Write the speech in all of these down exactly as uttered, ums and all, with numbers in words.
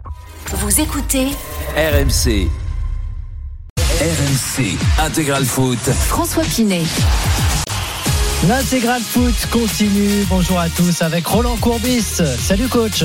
Vous écoutez R M C. R M C Intégral Foot. François Pinet. L'Intégral Foot continue. Bonjour à tous avec Roland Courbis. Salut coach.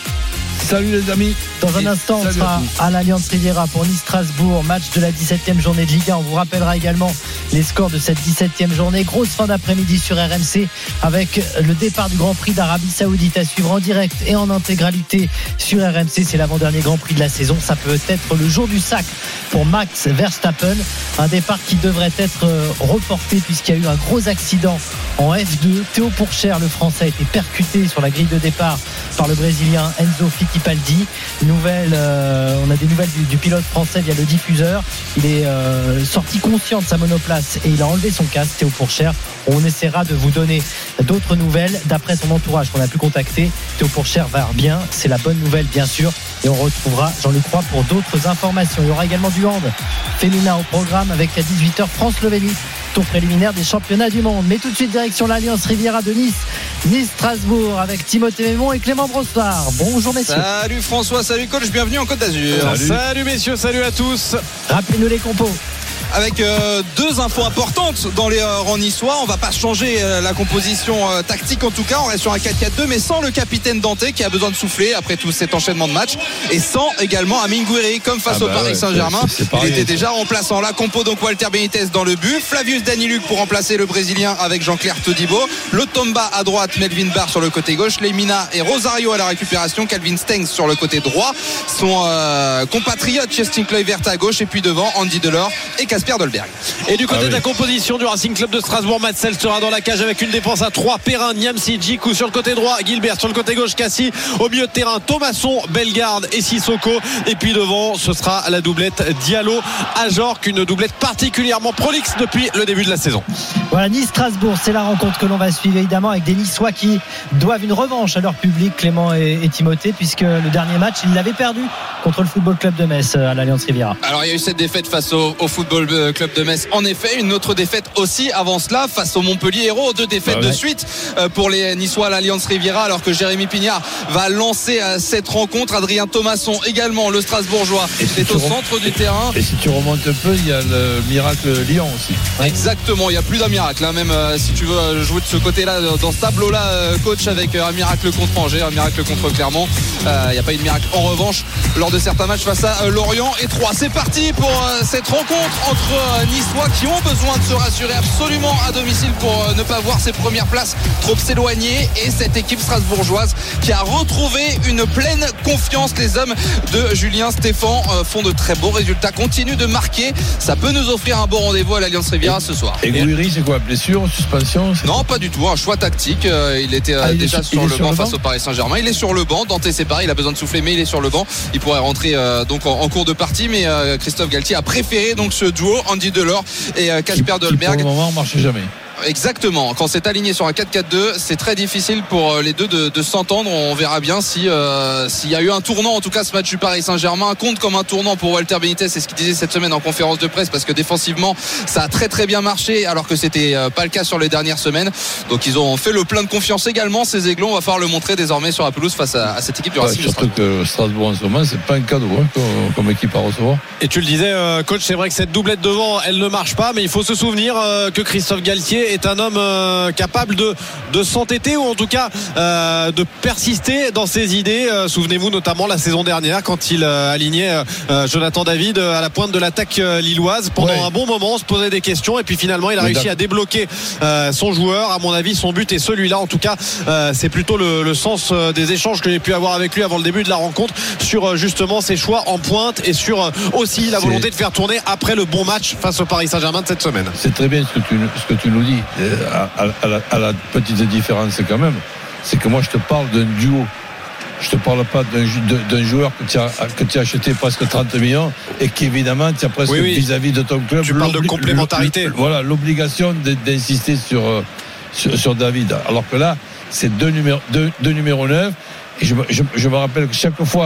Salut les amis. Dans un instant, on sera à, à l'Allianz Riviera pour Nice-Strasbourg, match de la dix-septième journée de Ligue un. On vous rappellera également les scores de cette dix-septième journée. Grosse fin d'après-midi sur R M C avec le départ du Grand Prix d'Arabie Saoudite à suivre en direct et en intégralité sur R M C. C'est l'avant-dernier Grand Prix de la saison. Ça peut être le jour du sac pour Max Verstappen. Un départ qui devrait être reporté puisqu'il y a eu un gros accident en F deux. Théo Pourchaire, le Français, a été percuté sur la grille de départ par le Brésilien Enzo Fittipaldi. Nouvelle, euh, on a des nouvelles du, du pilote français via le diffuseur. Il est euh, sorti conscient de sa monoplace et il a enlevé son casque, Théo Pourchaire. On essaiera de vous donner d'autres nouvelles d'après son entourage qu'on a pu contacter. Théo Pourchaire va bien, c'est la bonne nouvelle bien sûr. Et on retrouvera Jean-Luc Roy pour d'autres informations. Il y aura également du hand féminin au programme avec à dix-huit heures France-Slovénie, tour préliminaire des championnats du monde. Mais tout de suite direction l'Allianz Riviera de Nice, Nice-Strasbourg avec Timothée Mémon et Clément Brossard. Bonjour messieurs. Salut François, salut coach, bienvenue en Côte d'Azur. Salut, salut messieurs, salut à tous. Rappelez-nous les compos. Avec euh, deux infos importantes dans les euh, rangs niçois. On va pas changer euh, la composition euh, tactique en tout cas. On reste sur un quatre quatre deux mais sans le capitaine Danté qui a besoin de souffler après tout cet enchaînement de matchs. Et sans également Amine Gouiri comme face ah bah au Paris ouais, Saint-Germain. C'est, c'est pareil, Il était ça. déjà remplaçant. La compo donc Walter Benitez dans le but. Flavius Daniluk pour remplacer le Brésilien avec Jean-Claire Todibo. Lotomba à droite, Melvin Barr sur le côté gauche. Lemina et Rosario à la récupération. Calvin Stengs sur le côté droit. Son euh, compatriote Justin Kluivert à gauche. Et puis devant Andy Delors et Casper Dolberg. Et du côté ah oui. de la composition du Racing Club de Strasbourg, Matsel sera dans la cage avec une défense à trois. Perrin, Niamsi, Djikou sur le côté droit, Gilbert sur le côté gauche, Cassie au milieu de terrain, Thomasson, Bellegarde et Sissoko. Et puis devant, ce sera la doublette Diallo Ajorc, une doublette particulièrement prolixe depuis le début de la saison. Voilà, Nice-Strasbourg, c'est la rencontre que l'on va suivre évidemment avec des Niçois qui doivent une revanche à leur public, Clément et, et Timothée, puisque le dernier match, ils l'avaient perdu contre le Football Club de Metz à l'Allianz Riviera. Alors il y a eu cette défaite face au, au Football Club de Metz. En effet, une autre défaite aussi avant cela face au Montpellier Hérault. Deux défaites ah ouais. de suite pour les Niçois à l'Allianz Riviera, alors que Jérémy Pignard va lancer cette rencontre. Adrien Thomasson également, le Strasbourgeois, si est au centre rem... du terrain. Et si tu remontes un peu, il y a le miracle Lyon aussi. Exactement, il y a plus d'un miracle, hein. Même euh, si tu veux jouer de ce côté-là, dans ce tableau-là, euh, coach, avec euh, un miracle contre Angers, un miracle contre Clermont. Euh, il n'y a pas eu de miracle en revanche lors de certains matchs face à euh, Lorient et Troyes. C'est parti pour euh, cette rencontre entre euh, Niçois qui ont besoin de se rassurer absolument à domicile pour euh, ne pas voir ses premières places trop s'éloigner, et cette équipe strasbourgeoise qui a retrouvé une pleine confiance. Les hommes de Julien Stéphan euh, font de très beaux résultats, continuent de marquer. Ça peut nous offrir un bon rendez-vous à l'Allianz Riviera ce soir. Et Gouiri, c'est quoi, blessure, suspension? Non, pas du tout, un choix tactique. euh, Il était euh, ah, il déjà sur, le, sur banc le banc face au Paris Saint-Germain. Il est sur le banc. Danté, c'est pareil, il a besoin de souffler mais il est sur le banc. Il pourrait rentrer euh, donc en, en cours de partie, mais euh, Christophe Galtier a préféré donc ce duo Andy Delors et Casper euh, Dolberg. Pour le moment, on marche jamais. Exactement, quand c'est aligné sur un quatre quatre deux, c'est très difficile pour les deux de, de s'entendre. On verra bien si euh, s'il y a eu un tournant. En tout cas, ce match du Paris Saint-Germain compte comme un tournant pour Walter Benitez. C'est ce qu'il disait cette semaine en conférence de presse, parce que défensivement ça a très très bien marché, alors que c'était pas le cas sur les dernières semaines. Donc ils ont fait le plein de confiance également, ces Aiglons. On va falloir le montrer désormais sur la pelouse face à, à cette équipe du ouais, Racing. Surtout que Strasbourg en ce moment, c'est pas un cadeau hein, comme, comme équipe à recevoir. Et tu le disais euh, coach, c'est vrai que cette doublette devant, elle ne marche pas, mais il faut se souvenir euh, que Christophe Galtier est un homme euh, capable de, de s'entêter, ou en tout cas euh, de persister dans ses idées. Euh, souvenez-vous notamment la saison dernière quand il euh, alignait euh, Jonathan David à la pointe de l'attaque euh, lilloise pendant ouais. un bon moment. On se posait des questions et puis finalement il a Mais réussi à débloquer euh, son joueur. À mon avis, son but est celui-là. En tout cas, euh, c'est plutôt le, le sens euh, des échanges que j'ai pu avoir avec lui avant le début de la rencontre sur euh, justement ses choix en pointe et sur euh, aussi la volonté de faire tourner après le bon match face au Paris Saint-Germain de cette semaine. C'est très bien ce que tu, ce que tu nous dis. À, à, à, la, à la petite différence quand même, c'est que moi je te parle d'un duo. Je te parle pas d'un, d'un joueur que tu as, que tu as acheté presque trente millions et qu'évidemment tu as presque oui, oui. vis-à-vis de ton club. Tu parles de complémentarité. Voilà, l'obligation d'insister sur, sur, sur David. Alors que là, c'est deux numéros, deux, deux numéros neuf. Et je, je, je me rappelle que chaque fois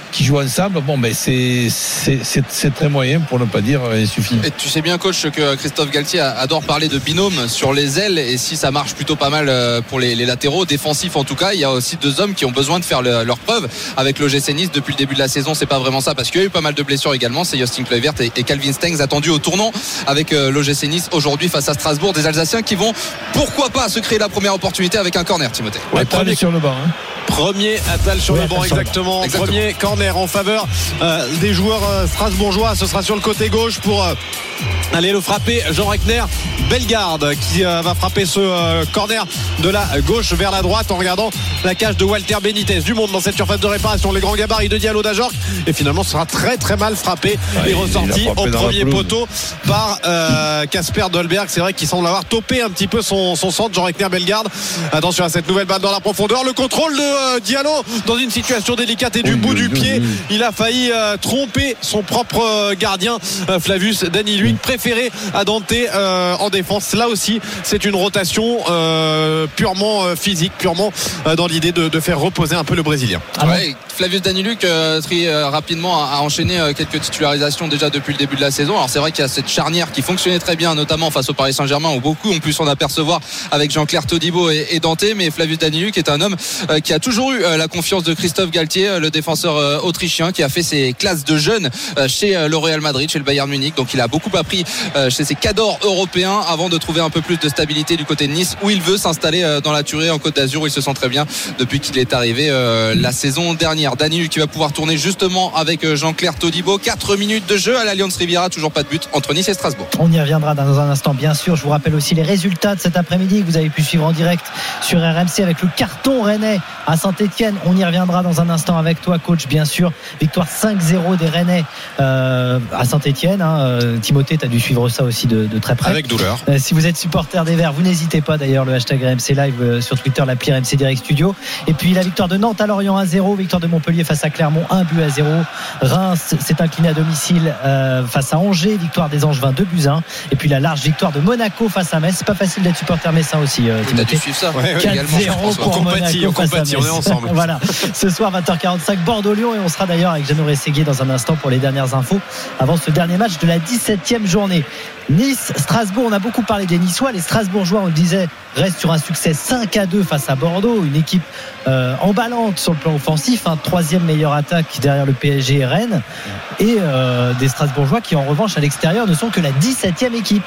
qui jouent ensemble, bon, ben c'est, c'est, c'est, c'est très moyen pour ne pas dire insuffisant. Et tu sais bien, coach, que Christophe Galtier adore parler de binôme sur les ailes, et si ça marche plutôt pas mal pour les, les latéraux, défensifs en tout cas, il y a aussi deux hommes qui ont besoin de faire le, leur preuve. Avec l'O G C Nice, depuis le début de la saison, c'est pas vraiment ça, parce qu'il y a eu pas mal de blessures également. C'est Joachim Kluivert et, et Calvin Stengs attendus au tournant avec euh, l'O G C Nice aujourd'hui face à Strasbourg. Des Alsaciens qui vont, pourquoi pas, se créer la première opportunité avec un corner, Timothée. Ouais, premier sur le banc. Hein. Premier Attal sur oui, le banc, exactement. exactement. Premier corner en faveur euh, des joueurs euh, strasbourgeois. Ce sera sur le côté gauche pour euh, aller le frapper. Jean Reckner Bellegarde qui euh, va frapper ce euh, corner de la gauche vers la droite en regardant la cage de Walter Benitez. Du monde dans cette surface de réparation. Les grands gabarits de Diallo d'Ajorc. Et finalement, ce sera très très mal frappé ouais, et ressorti au premier poteau par Casper euh, Dolberg. C'est vrai qu'il semble avoir topé un petit peu son, son centre. Jean Reckner Bellegarde. Attention à cette nouvelle balle dans la profondeur. Le contrôle de euh, Diallo dans une situation délicate et du oui, bout oui, du oui, pied. Oui. Il a failli euh, tromper son propre euh, gardien euh, Flavius Daniluk, préféré à Dante euh, en défense. Là aussi, c'est une rotation euh, purement euh, physique, purement euh, dans l'idée de, de faire reposer un peu le Brésilien. Ah ouais, Flavius Daniluk euh, très euh, rapidement a, a enchaîné euh, quelques titularisations déjà depuis le début de la saison. Alors c'est vrai qu'il y a cette charnière qui fonctionnait très bien, notamment face au Paris Saint-Germain, où beaucoup ont pu s'en apercevoir avec Jean-Claire Todibo et, et Dante. Mais Flavius Daniluk est un homme euh, qui a toujours eu euh, la confiance de Christophe Galtier, euh, le défenseur euh, autrichien, qui a fait ses classes de jeunes euh, chez euh, le Real Madrid, chez le Bayern Munich. Donc il a beaucoup appris euh, chez ses cadors européens avant de trouver un peu plus de stabilité du côté de Nice, où il veut s'installer euh, dans la Turée en Côte d'Azur, où il se sent très bien depuis qu'il est arrivé euh, la saison dernière. Daniluk qui va pouvoir tourner justement avec euh, Jean-Claire Todibo. quatre minutes de jeu à l'Allianz Riviera, toujours pas de but entre Nice et Strasbourg. On y reviendra dans un instant, bien sûr. Je vous rappelle aussi les résultats de cet après-midi que vous avez pu suivre en direct sur R M C avec le carton rennais à Saint-Etienne. On y reviendra dans un instant avec toi, coach, bien sûr. Victoire cinq zéro des Rennais euh, à Saint-Etienne. Hein. Euh, Timothée, tu as dû suivre ça aussi de, de très près. Avec douleur. Euh, si vous êtes supporter des Verts, vous n'hésitez pas d'ailleurs, le hashtag R M C Live euh, sur Twitter, l'appli R M C Direct Studio. Et puis la victoire de Nantes à Lorient un zéro, victoire de Montpellier face à Clermont un but à zéro. Reims s'est incliné à domicile euh, face à Angers, victoire des Angevins deux buts à un. Et puis la large victoire de Monaco face à Metz. C'est pas facile d'être supporter messin aussi. Euh, tu as dû suivre ça. Ouais, ouais, quatre zéro pour on Monaco compatit, on face compatit, à Metz. on est ensemble. Voilà. Ce soir vingt heures quarante-cinq, Bordeaux-Lyon, et on sera d'ailleurs avec Jeannot Rességuier dans un instant pour les dernières infos avant ce dernier match de la dix-septième journée. Nice, Strasbourg, on a beaucoup parlé des Niçois. Les Strasbourgeois, on le disait, restent sur un succès cinq à deux face à Bordeaux, une équipe euh, emballante sur le plan offensif, hein, troisième meilleure attaque derrière le P S G et Rennes, et euh, des Strasbourgeois qui en revanche à l'extérieur ne sont que la dix-septième équipe.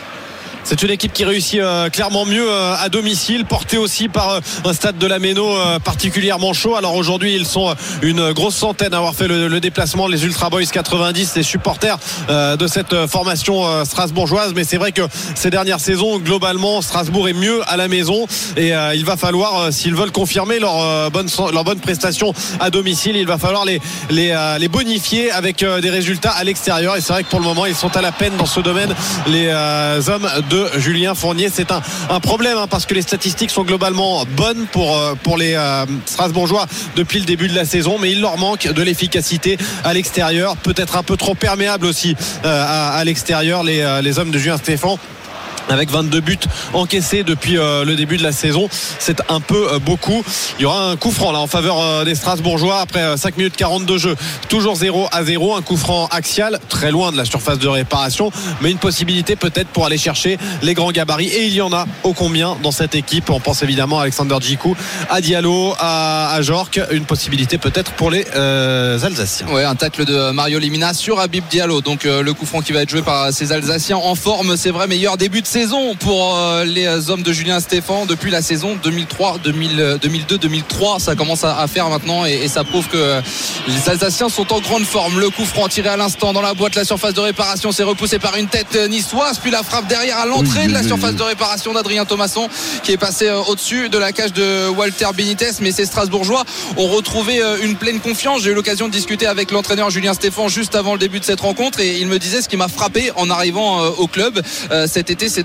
C'est une équipe qui réussit euh, clairement mieux euh, à domicile, portée aussi par euh, un stade de la Méno euh, particulièrement chaud. Alors aujourd'hui, ils sont une grosse centaine à avoir fait le, le déplacement, les Ultra Boys quatre-vingt-dix, les supporters euh, de cette formation euh, strasbourgeoise. Mais c'est vrai que ces dernières saisons, globalement, Strasbourg est mieux à la maison, et euh, il va falloir, euh, s'ils veulent confirmer leur euh, bonne leur bonne prestation à domicile, il va falloir les les, euh, les bonifier avec euh, des résultats à l'extérieur. Et c'est vrai que pour le moment, ils sont à la peine dans ce domaine, les euh, hommes de Julien Fournier. C'est un, un problème, hein, parce que les statistiques sont globalement bonnes pour, pour les euh, Strasbourgeois depuis le début de la saison, mais il leur manque de l'efficacité à l'extérieur, peut-être un peu trop perméable aussi euh, à, à l'extérieur, les, euh, les hommes de Julien Stéphan, avec vingt-deux buts encaissés depuis euh, le début de la saison. C'est un peu euh, beaucoup. Il y aura un coup franc là en faveur euh, des Strasbourgeois après euh, cinq minutes quarante de jeu. Toujours zéro à zéro. Un coup franc axial, très loin de la surface de réparation, mais une possibilité peut-être pour aller chercher les grands gabarits. Et il y en a ô combien dans cette équipe. On pense évidemment à Alexander Djikou, à Diallo, à, à Jork. Une possibilité peut-être pour les euh, Alsaciens. Ouais, un tacle de Mario Limina sur Habib Diallo. Donc euh, le coup franc qui va être joué par ces Alsaciens en forme. C'est vrai, meilleur début de saison pour euh, les hommes de Julien Stéphan depuis la saison deux mille trois, deux mille deux, deux mille trois. Ça commence à, à faire maintenant, et, et ça prouve que les Alsaciens sont en grande forme. Le coup franc tiré à l'instant dans la boîte, la surface de réparation, c'est repoussé par une tête niçoise, puis la frappe derrière à l'entrée oui, de la oui, surface oui. de réparation d'Adrien Thomasson, qui est passé euh, au-dessus de la cage de Walter Benitez. Mais ces Strasbourgeois ont retrouvé euh, une pleine confiance. J'ai eu l'occasion de discuter avec l'entraîneur Julien Stéphan juste avant le début de cette rencontre, et il me disait ce qui m'a frappé en arrivant euh, au club euh, cet été, c'est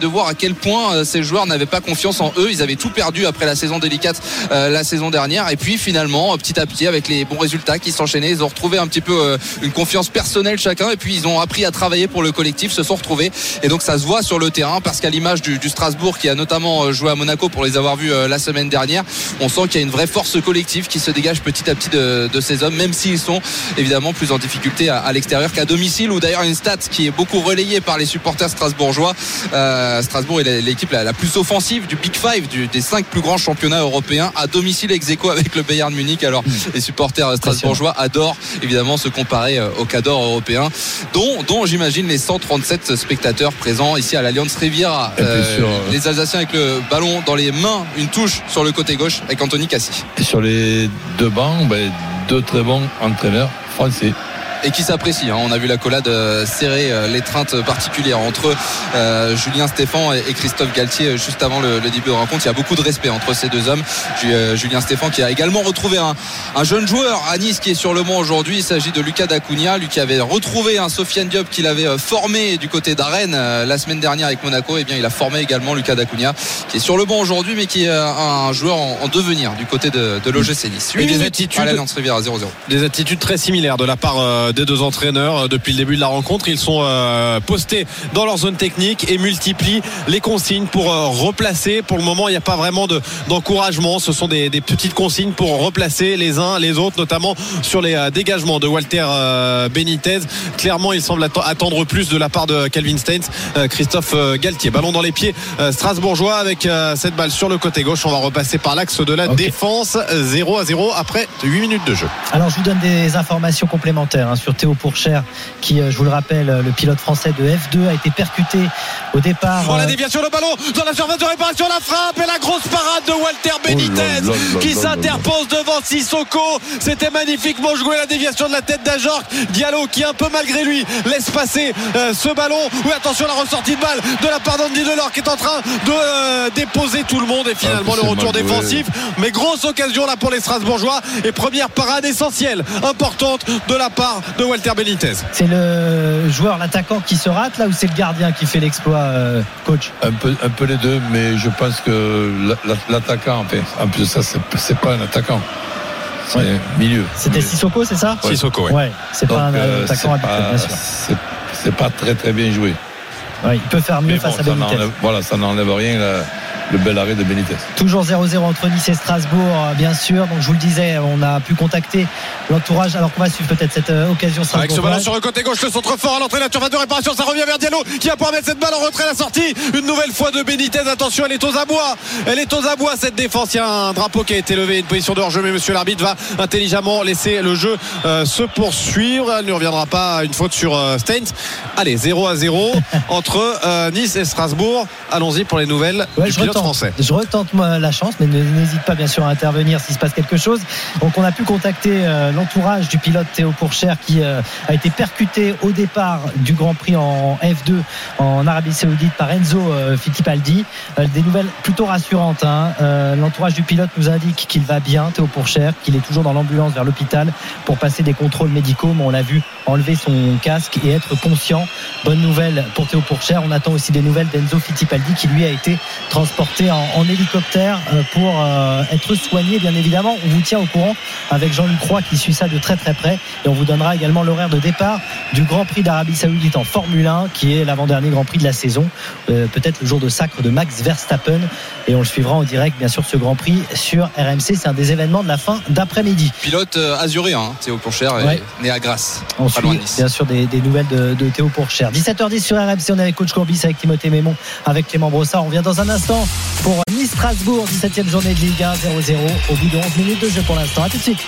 de voir à quel point euh, ces joueurs n'avaient pas confiance en eux. Ils avaient tout perdu après la saison délicate euh, la saison dernière, et puis finalement petit à petit avec les bons résultats qui s'enchaînaient, ils ont retrouvé un petit peu euh, une confiance personnelle chacun, et puis ils ont appris à travailler pour le collectif, se sont retrouvés, et donc ça se voit sur le terrain, parce qu'à l'image du, du Strasbourg qui a notamment joué à Monaco pour les avoir vus euh, la semaine dernière, on sent qu'il y a une vraie force collective qui se dégage petit à petit de, de ces hommes, même s'ils sont évidemment plus en difficulté à, à l'extérieur qu'à domicile, ou d'ailleurs une stat qui est beaucoup relayée par les supporters strasbourgeois. euh, Strasbourg est l'équipe la, la plus offensive du Big Five, du, des cinq plus grands championnats européens, à domicile ex aequo avec le Bayern Munich. Alors les supporters strasbourgeois adorent évidemment se comparer au cadre européen, dont, dont j'imagine les cent trente-sept spectateurs présents ici à l'Allianz Riviera. Euh, sûr, les Alsaciens avec le ballon dans les mains, une touche sur le côté gauche avec Anthony Cassi. Et sur les deux bancs, ben, deux très bons entraîneurs français. Et qui s'apprécie, hein. On a vu la collade euh, serrée, euh, l'étreinte particulière entre euh, Julien Stéphan et, et Christophe Galtier euh, juste avant le, le début de rencontre. Il y a beaucoup de respect entre ces deux hommes. Euh, Julien Stéphan qui a également retrouvé un, un jeune joueur à Nice qui est sur le banc aujourd'hui. Il s'agit de Lucas Dacunia, lui qui avait retrouvé un Sofiane Diop qu'il avait euh, formé du côté d'Arène euh, la semaine dernière avec Monaco. Et bien il a formé également Lucas Dacunia qui est sur le banc aujourd'hui, mais qui est euh, un joueur en, en devenir du côté de, de l'O G C Nice. Et des attitudes, à l'Allianz Riviera zéro zéro. Des attitudes très similaires de la part euh, des deux entraîneurs depuis le début de la rencontre. Ils sont euh, postés dans leur zone technique et multiplient les consignes pour euh, replacer. Pour le moment, il n'y a pas vraiment de, d'encouragement. Ce sont des, des petites consignes pour replacer les uns les autres, notamment sur les euh, dégagements de Walter euh, Benitez. Clairement, il semble att- attendre plus de la part de Calvin Stengs, euh, Christophe euh, Galtier. Ballon dans les pieds euh, strasbourgeois avec euh, cette balle sur le côté gauche. On va repasser par l'axe de la okay. défense. zéro à zéro après huit minutes de jeu. Alors, je vous donne des informations complémentaires hein, sur Théo Pourchère, qui, je vous le rappelle, le pilote français de F deux, a été percuté au départ. Oh, la déviation, le ballon dans la surface de réparation, la frappe et la grosse parade de Walter Benitez oh là là qui là s'interpose là là. devant Sissoko. C'était magnifiquement joué, la déviation de la tête d'Ajorc. Diallo qui, un peu malgré lui, laisse passer euh, ce ballon. Oui, attention, la ressortie de balle de la part d'Andy Delors qui est en train de euh, déposer tout le monde, et finalement ah, le retour défensif. Mais grosse occasion là pour les Strasbourgeois, et première parade essentielle, importante de la part de Walter Benitez. C'est le joueur, l'attaquant qui se rate là, ou c'est le gardien qui fait l'exploit, euh, coach? Un peu, un peu les deux, mais je pense que l'attaquant, en fait, en plus de ça, c'est, c'est pas un attaquant. C'est ouais. milieu. C'était milieu. Sissoko, c'est ça? Ouais. Sissoko, oui. Ouais, c'est Donc, pas un euh, attaquant habituel, bien sûr. C'est, c'est pas très très bien joué. Ouais, il peut faire mieux mais face bon, à Benitez. Voilà, ça n'enlève rien là. Le bel arrêt de Benitez. Toujours zéro zéro entre Nice et Strasbourg, bien sûr. Donc je vous le disais, on a pu contacter l'entourage. Alors qu'on va suivre peut-être cette euh, occasion. Avec ce ballon sur le côté gauche, le centre fort à l'entrée de la surface de réparation, ça revient vers Diallo qui va pouvoir mettre cette balle en retrait, la sortie une nouvelle fois de Benitez. Attention, elle est aux abois. Elle est aux abois cette défense. Il y a un drapeau qui a été levé, une position de hors-jeu, mais monsieur l'arbitre va intelligemment laisser le jeu euh, se poursuivre. Elle ne reviendra pas, une faute sur euh, Stengs. Allez, zéro à zéro entre euh, Nice et Strasbourg. Allons-y pour les nouvelles ouais, du pilote retente, français. Je retente moi la chance, mais n'hésite pas bien sûr à intervenir s'il se passe quelque chose. Donc on a pu contacter euh, l'entourage du pilote Théo Pourchère qui euh, a été percuté au départ du Grand Prix en F deux en Arabie Saoudite par Enzo euh, Fittipaldi. Euh, des nouvelles plutôt rassurantes. Hein. Euh, l'entourage du pilote nous indique qu'il va bien, Théo Pourchère, qu'il est toujours dans l'ambulance vers l'hôpital pour passer des contrôles médicaux, mais on l'a vu enlever son casque et être conscient. Bonne nouvelle pour Théo Pourchère. On attend aussi des nouvelles d'Enzo Fittipaldi qui lui a été transporté en, en hélicoptère pour euh, être soigné, bien évidemment. On vous tient au courant avec Jean-Luc Roy qui suit ça de très très près, et on vous donnera également l'horaire de départ du Grand Prix d'Arabie Saoudite en Formule un, qui est l'avant-dernier Grand Prix de la saison, euh, peut-être le jour de sacre de Max Verstappen, et on le suivra en direct bien sûr ce Grand Prix sur R M C. C'est un des événements de la fin d'après-midi. Pilote euh, azuréen, hein, Théo Pourchère, ouais. né à Grasse. On suit bien sûr des, des nouvelles de, de Théo Pourchère. dix-sept heures dix sur R M C, on est avec coach Courbis, avec Timothée Mémon, avec Clément Brossard. On vient dans un instant pour Nice-Strasbourg, dix-septième journée de Ligue un, zéro zéro au bout de onze minutes de jeu pour l'instant. A tout de suite.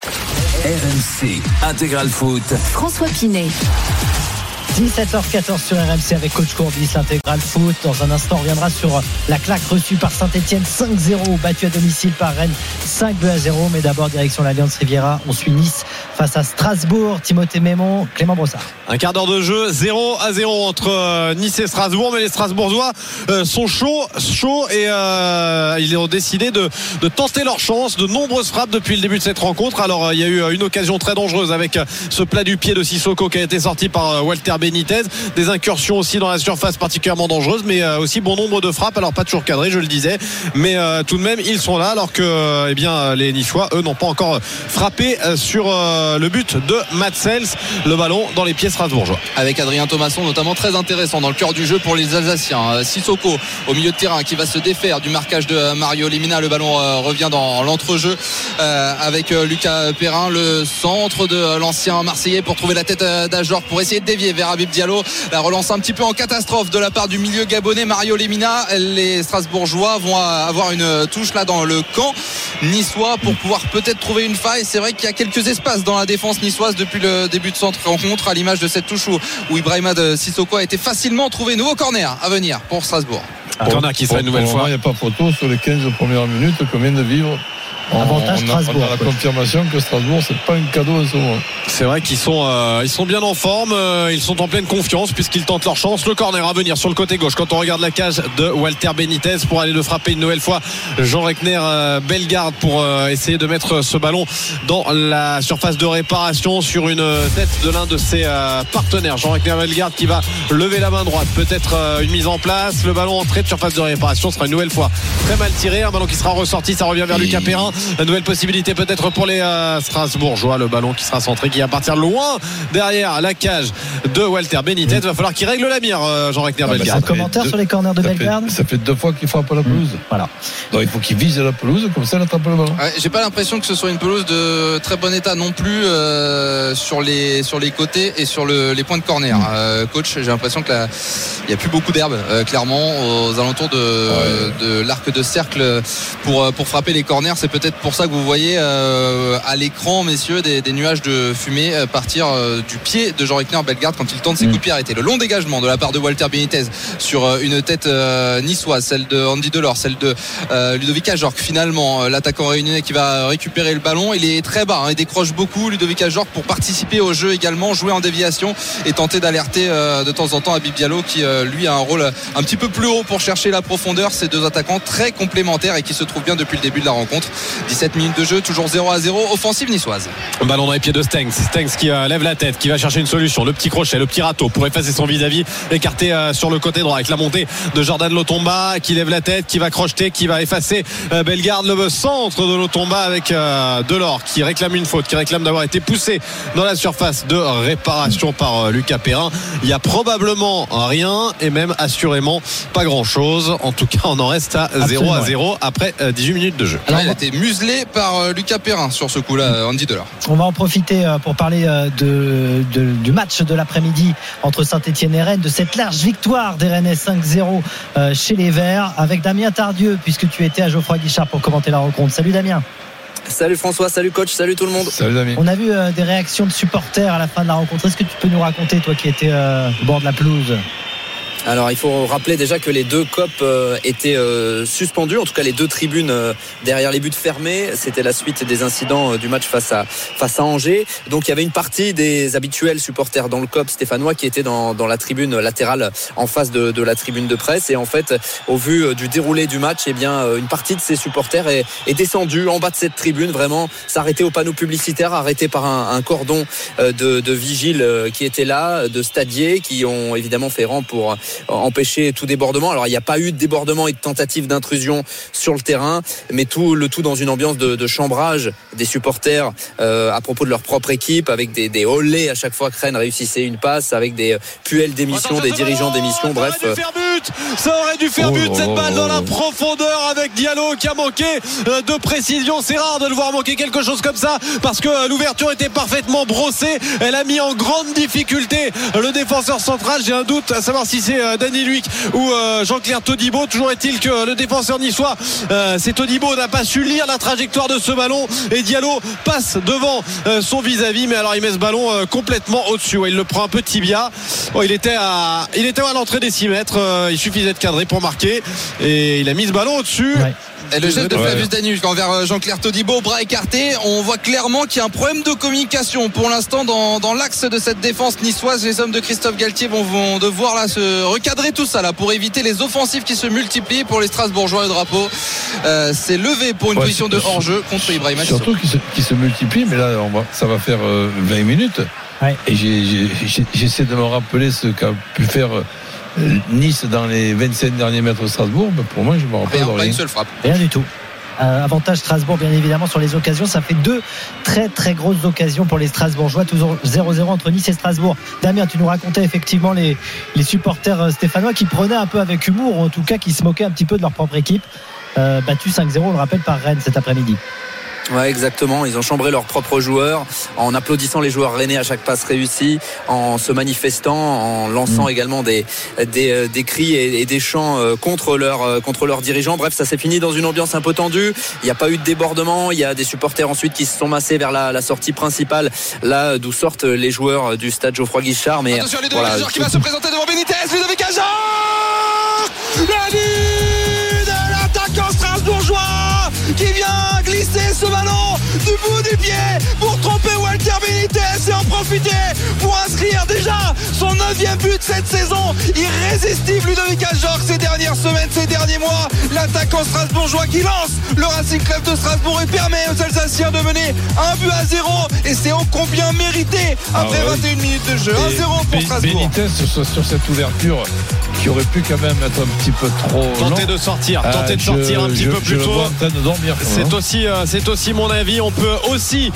R M C Intégral Foot, François Pinet. dix-sept heures quatorze sur R M C avec coach Courbis, l'intégral foot. Dans un instant, on reviendra sur la claque reçue par Saint-Etienne, cinq zéro, battu à domicile par Rennes, cinq buts à zéro. Mais d'abord, direction l'Allianz Riviera, on suit Nice face à Strasbourg. Timothée Mémon, Clément Brossard. Un quart d'heure de jeu, zéro à zéro entre Nice et Strasbourg, mais les Strasbourgeois sont chauds, chauds et euh, ils ont décidé de, de tenter leur chance. De nombreuses frappes depuis le début de cette rencontre. Alors il y a eu une occasion très dangereuse avec ce plat du pied de Sissoko qui a été sorti par Walter Benitez. Des incursions aussi dans la surface particulièrement dangereuses, mais aussi bon nombre de frappes. Alors pas toujours cadrées, je le disais, mais euh, tout de même ils sont là, alors que eh bien les Niçois eux n'ont pas encore frappé sur euh, le but de Matsels. Le ballon dans les pieds strasbourgeois. Avec Adrien Thomasson notamment, très intéressant dans le cœur du jeu pour les Alsaciens. Sissoko au milieu de terrain qui va se défaire du marquage de Mario Lemina. Le ballon euh, revient dans l'entrejeu euh, avec euh, Lucas Perrin, le centre de l'ancien Marseillais pour trouver la tête euh, d'Ajor pour essayer de dévier vers Habib Diallo. La relance un petit peu en catastrophe de la part du milieu gabonais Mario Lemina. Les Strasbourgeois vont avoir une touche là dans le camp niçois pour pouvoir peut-être trouver une faille. C'est vrai qu'il y a quelques espaces dans la défense niçoise depuis le début de cette rencontre, à l'image de cette touche où, où Ibrahima de Sissoko a été facilement trouvé. Nouveau corner à venir pour Strasbourg. Un corner qui sera une nouvelle fois. Il n'y a pas photo sur les quinze premières minutes qu'on vient de vivre. Avantage on, a, Strasbourg. on a la confirmation que Strasbourg c'est pas un cadeau en ce moment. C'est vrai qu'ils sont euh, ils sont bien en forme, euh, ils sont en pleine confiance puisqu'ils tentent leur chance. Le corner à venir sur le côté gauche quand on regarde la cage de Walter Benitez pour aller le frapper une nouvelle fois. Jean Reckner euh, Bellegarde pour euh, essayer de mettre ce ballon dans la surface de réparation sur une tête de l'un de ses euh, partenaires. Jean Reckner Bellegarde qui va lever la main droite, peut-être euh, une mise en place. Le ballon entrée de surface de réparation sera une nouvelle fois très mal tiré. Un ballon qui sera ressorti, ça revient vers Lucas Perrin. La nouvelle possibilité peut-être pour les euh, Strasbourgeois. Le ballon qui sera centré, qui va partir loin derrière la cage de Walter Benitez. Il va falloir qu'il règle la mire, euh, Jean Reckner Bellegarde. Un commentaire deux, sur les corners de ça Bellegarde. fait, ça fait deux fois qu'il frappe à la pelouse. Mmh, voilà. Donc il faut qu'il vise la pelouse, comme ça il attrape le ballon. Ouais, j'ai pas l'impression que ce soit une pelouse de très bon état non plus euh, sur les sur les côtés et sur le, les points de corner. Mmh. Euh, coach, j'ai l'impression que là il y a plus beaucoup d'herbe euh, clairement aux alentours de, ouais. de l'arc de cercle pour pour frapper les corners. C'est peut-être pour ça que vous voyez euh, à l'écran, messieurs, des, des nuages de fumée euh, partir euh, du pied de Jean Reckner Bellegarde quand il tente ses mmh. coups de pied arrêtés. Le long dégagement de la part de Walter Benitez sur euh, une tête euh, niçoise, celle de Andy Delors, celle de euh, Ludovic Ajorc. Finalement, euh, l'attaquant réunionnais qui va récupérer le ballon. Il est très bas, hein, il décroche beaucoup, Ludovic Ajorc, pour participer au jeu également, jouer en déviation et tenter d'alerter euh, de temps en temps Habib Diallo qui euh, lui a un rôle un petit peu plus haut pour chercher la profondeur. Ces deux attaquants très complémentaires et qui se trouvent bien depuis le début de la rencontre. dix-sept minutes de jeu, toujours zéro à zéro, offensive niçoise. Ballon dans les pieds de Stengs. Stengs qui euh, lève la tête, qui va chercher une solution. Le petit crochet, le petit râteau pour effacer son vis-à-vis, écarté euh, sur le côté droit avec la montée de Jordan Lotomba qui lève la tête, qui va crocheter, qui va effacer euh, Bellegarde. Le centre de Lotomba avec euh, Delors qui réclame une faute, qui réclame d'avoir été poussé dans la surface de réparation par euh, Lucas Perrin. Il y a probablement rien et même assurément pas grand-chose. En tout cas, on en reste à zéro à zéro après euh, dix-huit minutes de jeu. Alors, il a été muselé par euh, Lucas Perrin sur ce coup-là, Andy Delors. On va en profiter pour parler de, de, du match de l'après-midi entre Saint-Etienne et Rennes, de cette large victoire des Rennais cinq zéro chez les Verts, avec Damien Tardieu, puisque tu étais à Geoffroy Guichard pour commenter la rencontre. Salut Damien. Salut François, salut coach, salut tout le monde. Salut Damien. On a vu euh, des réactions de supporters à la fin de la rencontre. Est-ce que tu peux nous raconter, toi qui étais euh, au bord de la pelouse? Alors il faut rappeler déjà que les deux copes euh, étaient euh, suspendus, en tout cas les deux tribunes euh, derrière les buts fermés. C'était la suite des incidents euh, du match face à face à Angers. Donc il y avait une partie des habituels supporters dans le cop stéphanois qui étaient dans, dans la tribune latérale en face de, de la tribune de presse. Et en fait, au vu euh, du déroulé du match, eh bien euh, une partie de ces supporters est, est descendue en bas de cette tribune, vraiment s'arrêter au panneau publicitaire, arrêté par un, un cordon euh, de, de vigiles euh, qui étaient là, de stadiers qui ont évidemment fait rang pour empêcher tout débordement. Alors il n'y a pas eu de débordement et de tentative d'intrusion sur le terrain, mais tout le tout dans une ambiance de, de chambrage des supporters euh, à propos de leur propre équipe, avec des, des olés à chaque fois que Rennes réussissait une passe, avec des puels d'émission, des dirigeants d'émission. Bref, ça aurait dû faire but, ça aurait dû faire but, cette balle dans la profondeur avec Diallo qui a manqué de précision. C'est rare de le voir manquer quelque chose comme ça, parce que l'ouverture était parfaitement brossée. Elle a mis en grande difficulté le défenseur central. J'ai un doute à savoir si c'est Danny Luick ou euh, Jean-Claire Todibo. Toujours est-il que le défenseur niçois, euh, c'est Todibo, n'a pas su lire la trajectoire de ce ballon, et Diallo passe devant euh, son vis-à-vis, mais alors il met ce ballon euh, complètement au-dessus. Ouais, il le prend un peu tibia. Oh, il était à, il était à l'entrée des six mètres. Euh, il suffisait de cadrer pour marquer, et il a mis ce ballon au-dessus. Ouais. Et le geste de Ouais. Flavius Danus envers Jean-Claire Todibo, bras écartés, on voit clairement qu'il y a un problème de communication pour l'instant dans, dans l'axe de cette défense niçoise. Les hommes de Christophe Galtier vont, vont devoir là se recadrer tout ça là pour éviter les offensives qui se multiplient pour les Strasbourgeois. Le drapeau euh, s'est levé pour une Ouais, position de hors-jeu contre Ibrahima Sissoko. Surtout qui se, qui se multiplient, mais là on va, ça va faire euh, vingt minutes. Ouais. Et j'ai, j'ai, j'ai, j'essaie de me rappeler ce qu'a pu faire euh, Nice dans les vingt-cinq derniers mètres de Strasbourg. Mais pour moi, je me rappelle Rien, de pas rien. une seule frappe. Rien du tout. Euh, avantage Strasbourg bien évidemment sur les occasions. Ça fait deux très très grosses occasions pour les Strasbourgeois. Toujours zéro zéro entre Nice et Strasbourg. Damien, tu nous racontais effectivement les, les supporters stéphanois qui prenaient un peu avec humour, ou en tout cas qui se moquaient un petit peu de leur propre équipe. Euh, battu cinq zéro, on le rappelle, par Rennes cet après-midi. Ouais, exactement. Ils ont chambré leurs propres joueurs en applaudissant les joueurs rennais à chaque passe réussie, en se manifestant, en lançant mmh. également des, des, des cris et, et des chants contre leurs contre leurs dirigeants. Bref, ça s'est fini dans une ambiance un peu tendue. Il n'y a pas eu de débordement. Il y a des supporters ensuite qui se sont massés vers la, la sortie principale, là d'où sortent les joueurs du stade Geoffroy Guichard. Mais attention, les deux voilà, qui va se présenter devant Benitez, Ludovic Ajor, la but de l'attaquant strasbourgeois qui vient glisser ce ballon du bout du pied pour tromper Walter Benitez et en profiter pour inscrire déjà son neuvième but cette saison. Irrésistible Ludovic Ajor ces dernières semaines, ces derniers mois. L'attaquant strasbourgeois qui lance le Racing Club de Strasbourg et permet aux Alsaciens de mener un but à zéro, et c'est ô combien mérité après ah ouais. vingt et une minutes de jeu. un zéro pour Strasbourg. Benitez sur, sur cette ouverture qui aurait pu quand même être un petit peu trop tenter long. de sortir euh, tenter de sortir je, un petit je, peu plus je tôt. En train de dormir, c'est aussi euh, c'est aussi mon avis. On peut aussi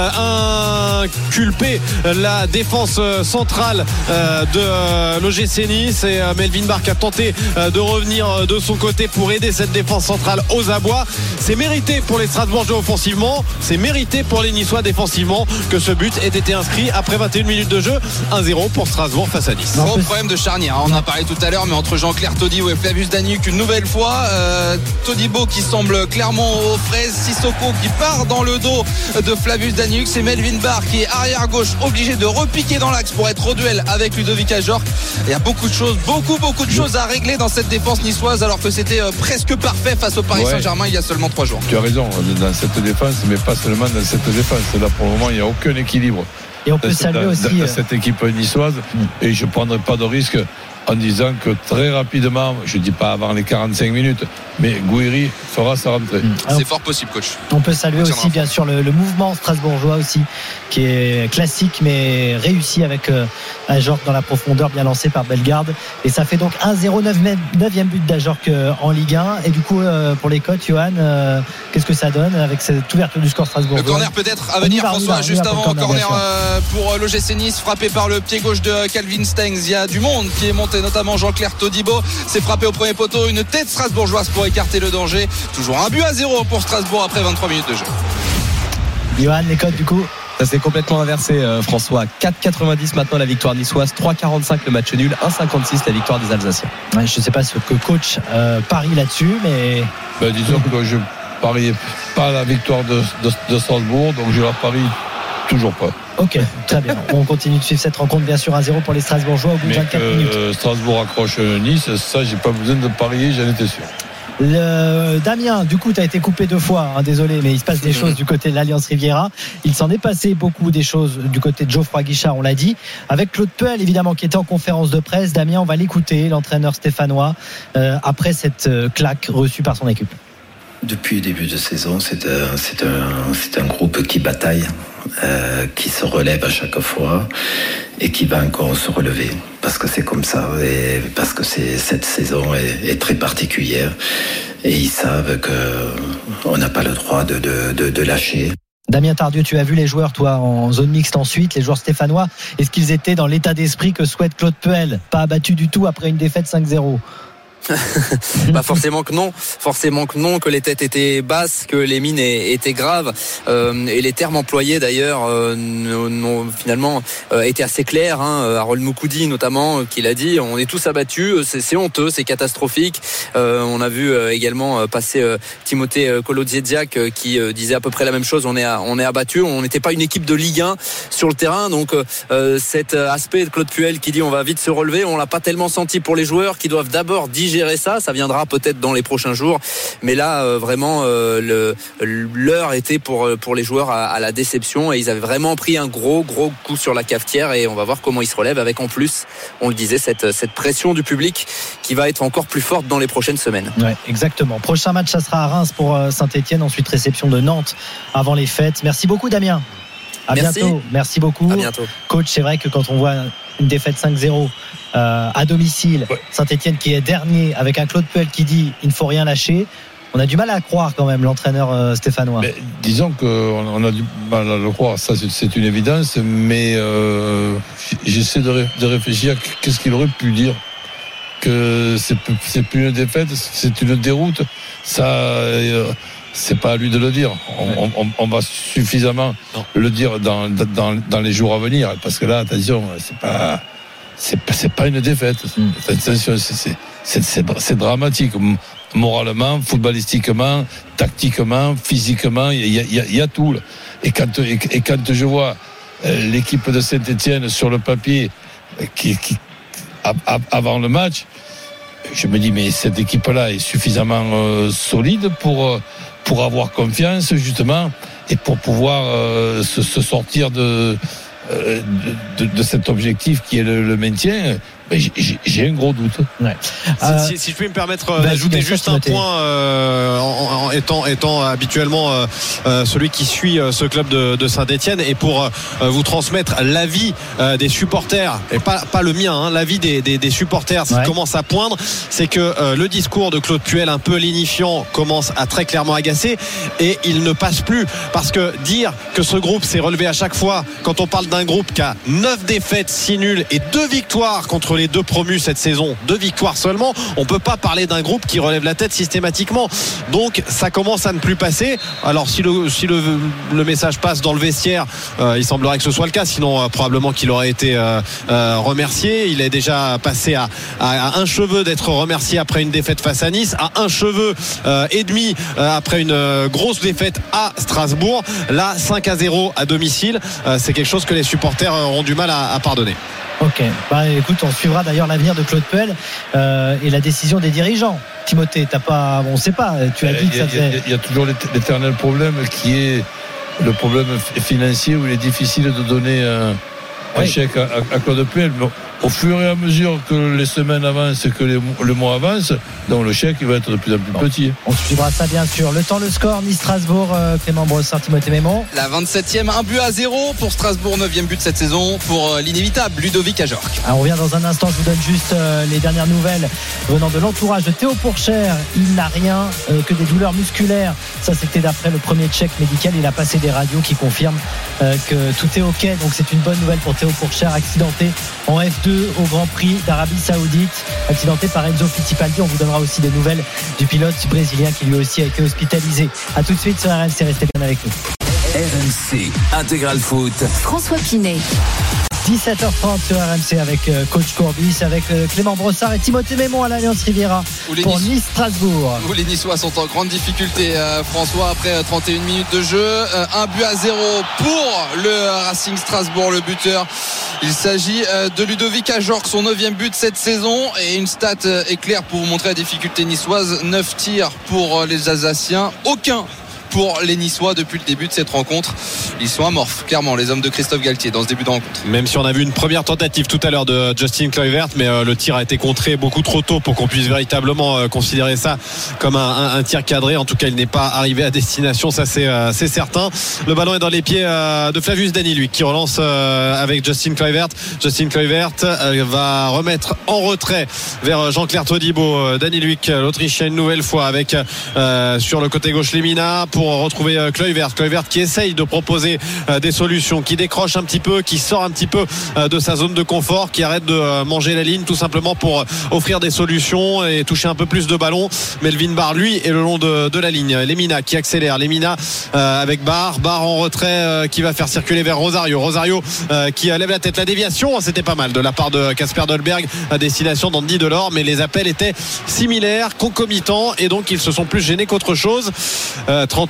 euh, inculper la défense centrale euh, de euh, l'O G C Nice, et euh, Melvin Bark a tenté euh, de revenir de son côté pour aider cette défense centrale aux abois. C'est mérité pour les Strasbourgeois offensivement, c'est mérité pour les Niçois défensivement que ce but ait été inscrit après vingt et une minutes de jeu. Un zéro pour Strasbourg face à Nice. Gros problème de charnière, on en a parlé tout à l'heure, mais entre Jean-Claire Todibo et Flavius Danuk une nouvelle fois, euh, Todibo qui semble clairement aux fraises, Sissoko qui part dans le dos de Flavius Danuk, c'est Melvin Barr qui est arrière gauche obligé de repiquer dans l'axe pour être au duel avec Ludovic Ajor. Il y a beaucoup de choses, beaucoup beaucoup de choses à régler dans cette défense niçoise, alors que c'était presque parfait face au Paris ouais. Saint-Germain il y a seulement trois jours. Tu as raison dans cette défense, mais pas seulement dans cette défense. Là pour le moment il n'y a aucun équilibre. Et on peut dans, saluer dans, aussi dans, dans cette équipe niçoise, et je ne prendrai pas de risque en disant que très rapidement, je ne dis pas avant les quarante-cinq minutes, mais Gouiri fera sa rentrée. Alors, c'est fort possible, coach. On peut saluer aussi bien sûr le, le mouvement strasbourgeois aussi, qui est classique mais réussi avec euh, Ajorc dans la profondeur, bien lancé par Bellegarde, et ça fait donc un zéro, neuvième but d'Ajorc en Ligue un. Et du coup euh, pour les cotes, Johan, euh, qu'est-ce que ça donne avec cette ouverture du score strasbourgeois? Le corner peut-être à venir, François, juste avant le corner, corner euh, pour l'O G C Nice, frappé par le pied gauche de Calvin Stengs. Il y a du monde qui est monté, notamment Jean-Claire Todibo, c'est frappé au premier poteau, une tête strasbourgeoise pour écarter le danger. Toujours un but à zéro pour Strasbourg après vingt-trois minutes de jeu. Johan, les cotes du coup? Ça s'est complètement inversé, euh, François. quatre quatre-vingt-dix maintenant la victoire niçoise, trois quarante-cinq le match nul, un cinquante-six la victoire des Alsaciens. Ouais, je ne sais pas ce que coach euh, parie là-dessus, mais ben, disons que je parie pas la victoire de, de, de Strasbourg, donc je la parie toujours pas. Ok, très bien. On continue de suivre cette rencontre, bien sûr, un zéro pour les Strasbourgeois au bout de vingt-quatre euh, minutes. Strasbourg accroche Nice, ça, j'ai pas besoin de parier, j'en étais sûr. Le... Damien, du coup, tu as été coupé deux fois, hein, désolé, mais il se passe des mmh. choses du côté de l'Alliance Riviera. Il s'en est passé beaucoup des choses du côté de Geoffroy Guichard, on l'a dit, avec Claude Puel, évidemment, qui était en conférence de presse. Damien, on va l'écouter, l'entraîneur stéphanois, euh, après cette euh, claque reçue par son équipe. Depuis le début de saison, c'est un, c'est un, c'est un groupe qui bataille, euh, qui se relève à chaque fois et qui va encore se relever. Parce que c'est comme ça, et parce que c'est, cette saison est, est très particulière. Et ils savent qu'on n'a pas le droit de, de, de, de lâcher. Damien Tardieu, tu as vu les joueurs, toi, en zone mixte ensuite, les joueurs stéphanois. Est-ce qu'ils étaient dans l'état d'esprit que souhaite Claude Puel? Pas abattu du tout après une défaite cinq zéro. Bah forcément que non, forcément que non, que les têtes étaient basses, que les mines étaient graves, euh, et les termes employés d'ailleurs euh, n'ont finalement euh, été assez clairs. Hein. Harold Moukoudi notamment, euh, qui l'a dit, on est tous abattus, c'est, c'est honteux, c'est catastrophique. Euh, on a vu euh, également passer euh, Timothée euh, Kolodziejczak euh, qui euh, disait à peu près la même chose. On est, à, on est abattus, on n'était pas une équipe de Ligue un sur le terrain, donc euh, cet aspect de Claude Puel qui dit on va vite se relever, on l'a pas tellement senti pour les joueurs qui doivent d'abord digérer digérer ça. Ça viendra peut-être dans les prochains jours. Mais là, euh, vraiment, euh, le, l'heure était pour, pour les joueurs à, à la déception. Et ils avaient vraiment pris un gros, gros coup sur la cafetière. Et on va voir comment ils se relèvent avec, en plus, on le disait, cette, cette pression du public qui va être encore plus forte dans les prochaines semaines. Ouais, exactement. Prochain match, ça sera à Reims pour Saint-Etienne. Ensuite, réception de Nantes avant les fêtes. Merci beaucoup, Damien. À Merci. bientôt. Merci beaucoup. À bientôt. Coach, c'est vrai que quand on voit une défaite cinq zéro euh, à domicile, ouais. Saint-Etienne qui est dernier avec un Claude Puel qui dit il ne faut rien lâcher, on a du mal à croire quand même, l'entraîneur euh, stéphanois. Mais disons qu'on on a du mal à le croire, ça c'est, c'est une évidence, mais euh, j'essaie de, ré, de réfléchir qu'est-ce qu'il aurait pu dire, que c'est, c'est plus une défaite, c'est une déroute. Ça, euh, c'est pas à lui de le dire. On, on, on va suffisamment non. le dire dans, dans, dans les jours à venir, parce que là, attention, c'est pas, c'est pas, c'est pas une défaite. Mm. Attention, c'est, c'est, c'est, c'est, c'est dramatique. Moralement, footballistiquement, tactiquement, physiquement, il y a, il y a, il y a tout. Et quand, et, et quand je vois l'équipe de Saint-Etienne sur le papier, qui, qui, avant le match, je me dis, mais cette équipe-là est suffisamment euh, solide pour, euh, pour avoir confiance, justement, et pour pouvoir euh, se, se sortir de, euh, de, de, de cet objectif qui est le, le maintien. Ben, j'ai, j'ai un gros doute. Ouais. Euh, si, si, si je puis me permettre euh, d'ajouter juste un point, euh, en, en étant, étant habituellement euh, euh, celui qui suit euh, ce club de, de Saint-Etienne, et pour euh, vous transmettre l'avis euh, des supporters, et pas, pas le mien, hein, l'avis des, des, des supporters, ce ouais. qui commence à poindre, c'est que euh, le discours de Claude Puel, un peu lénifiant, commence à très clairement agacer, et il ne passe plus, parce que dire que ce groupe s'est relevé à chaque fois, quand on parle d'un groupe qui a neuf défaites, six nuls et deux victoires contre les deux promus cette saison, deux victoires seulement, on peut pas parler d'un groupe qui relève la tête systématiquement. Donc ça commence à ne plus passer. Alors si le, si le, le message passe dans le vestiaire, euh, il semblerait que ce soit le cas, sinon euh, probablement qu'il aurait été euh, euh, remercié. Il est déjà passé à, à, à un cheveu d'être remercié après une défaite face à Nice, à un cheveu euh, et demi euh, après une euh, grosse défaite à Strasbourg. Là, cinq à zéro à domicile, euh, c'est quelque chose que les supporters auront du mal à, à pardonner. Ok, bah écoute, on suivra d'ailleurs l'avenir de Claude Puel euh, et la décision des dirigeants. Timothée, t'as pas, bon, on sait pas, tu as dit que ça faisait... Il y, y a toujours l'éternel problème qui est le problème financier où il est difficile de donner un, oui. un chèque à, à Claude Puel. Mais au fur et à mesure que les semaines avancent et que les, le mois avance, donc le chèque il va être de plus en plus bon. petit. On suivra ça bien sûr. Le temps, le score, Nice-Strasbourg, euh, Clément Brossard, Timothée Mémon. La vingt-septième, un but à zéro pour Strasbourg, neuvième but de cette saison pour euh, l'inévitable Ludovic Ajorc. Alors on revient dans un instant, je vous donne juste euh, les dernières nouvelles venant de l'entourage de Théo Pourchère. Il n'a rien euh, que des douleurs musculaires. Ça c'était d'après le premier check médical. Il a passé des radios qui confirment euh, que tout est ok. Donc c'est une bonne nouvelle pour Théo Pourchère, accidenté en F deux au Grand Prix d'Arabie Saoudite, accidenté par Enzo Fittipaldi. On vous donnera aussi des nouvelles du pilote brésilien qui lui aussi a été hospitalisé. A tout de suite sur R M C, restez bien avec nous. R M C Intégral Foot, François Pinet. dix-sept heures trente sur R M C avec coach Courbis, avec Clément Brossard et Timothée Mémon à l'Alliance Riviera pour Nice-Strasbourg. Où les Niçois sont en grande difficulté, euh, François, après trente et une minutes de jeu. Euh, un but à zéro pour le Racing Strasbourg, le buteur. Il s'agit euh, de Ludovic Ajorc, son neuvième but de cette saison. Et une stat euh, est claire pour vous montrer la difficulté niçoise. neuf tirs pour euh, les Alsaciens, aucun pour les Niçois depuis le début de cette rencontre. Ils sont amorphes, clairement, les hommes de Christophe Galtier dans ce début de rencontre. Même si on a vu une première tentative tout à l'heure de Justin Kluivert, mais euh, le tir a été contré beaucoup trop tôt pour qu'on puisse véritablement euh, considérer ça comme un, un, un tir cadré. En tout cas, il n'est pas arrivé à destination, ça c'est, euh, c'est certain. Le ballon est dans les pieds euh, de Flavius Dany, lui, qui relance euh, avec Justin Kluivert. Justin Kluivert euh, va remettre en retrait vers Jean-Claire Todibo. Dany Luick, l'Autrichien, une nouvelle fois avec euh, sur le côté gauche Lemina pour retrouver Kluivert. Kluivert qui essaye de proposer des solutions, qui décroche un petit peu, qui sort un petit peu de sa zone de confort, qui arrête de manger la ligne tout simplement pour offrir des solutions et toucher un peu plus de ballons. Melvin Barr, lui, est le long de, de la ligne. Lemina qui accélère. Lemina euh, avec Barr. Barr en retrait euh, qui va faire circuler vers Rosario. Rosario euh, qui lève la tête. La déviation, c'était pas mal de la part de Casper Dolberg à destination d'Andy Delors, mais les appels étaient similaires, concomitants, et donc ils se sont plus gênés qu'autre chose. Euh, trente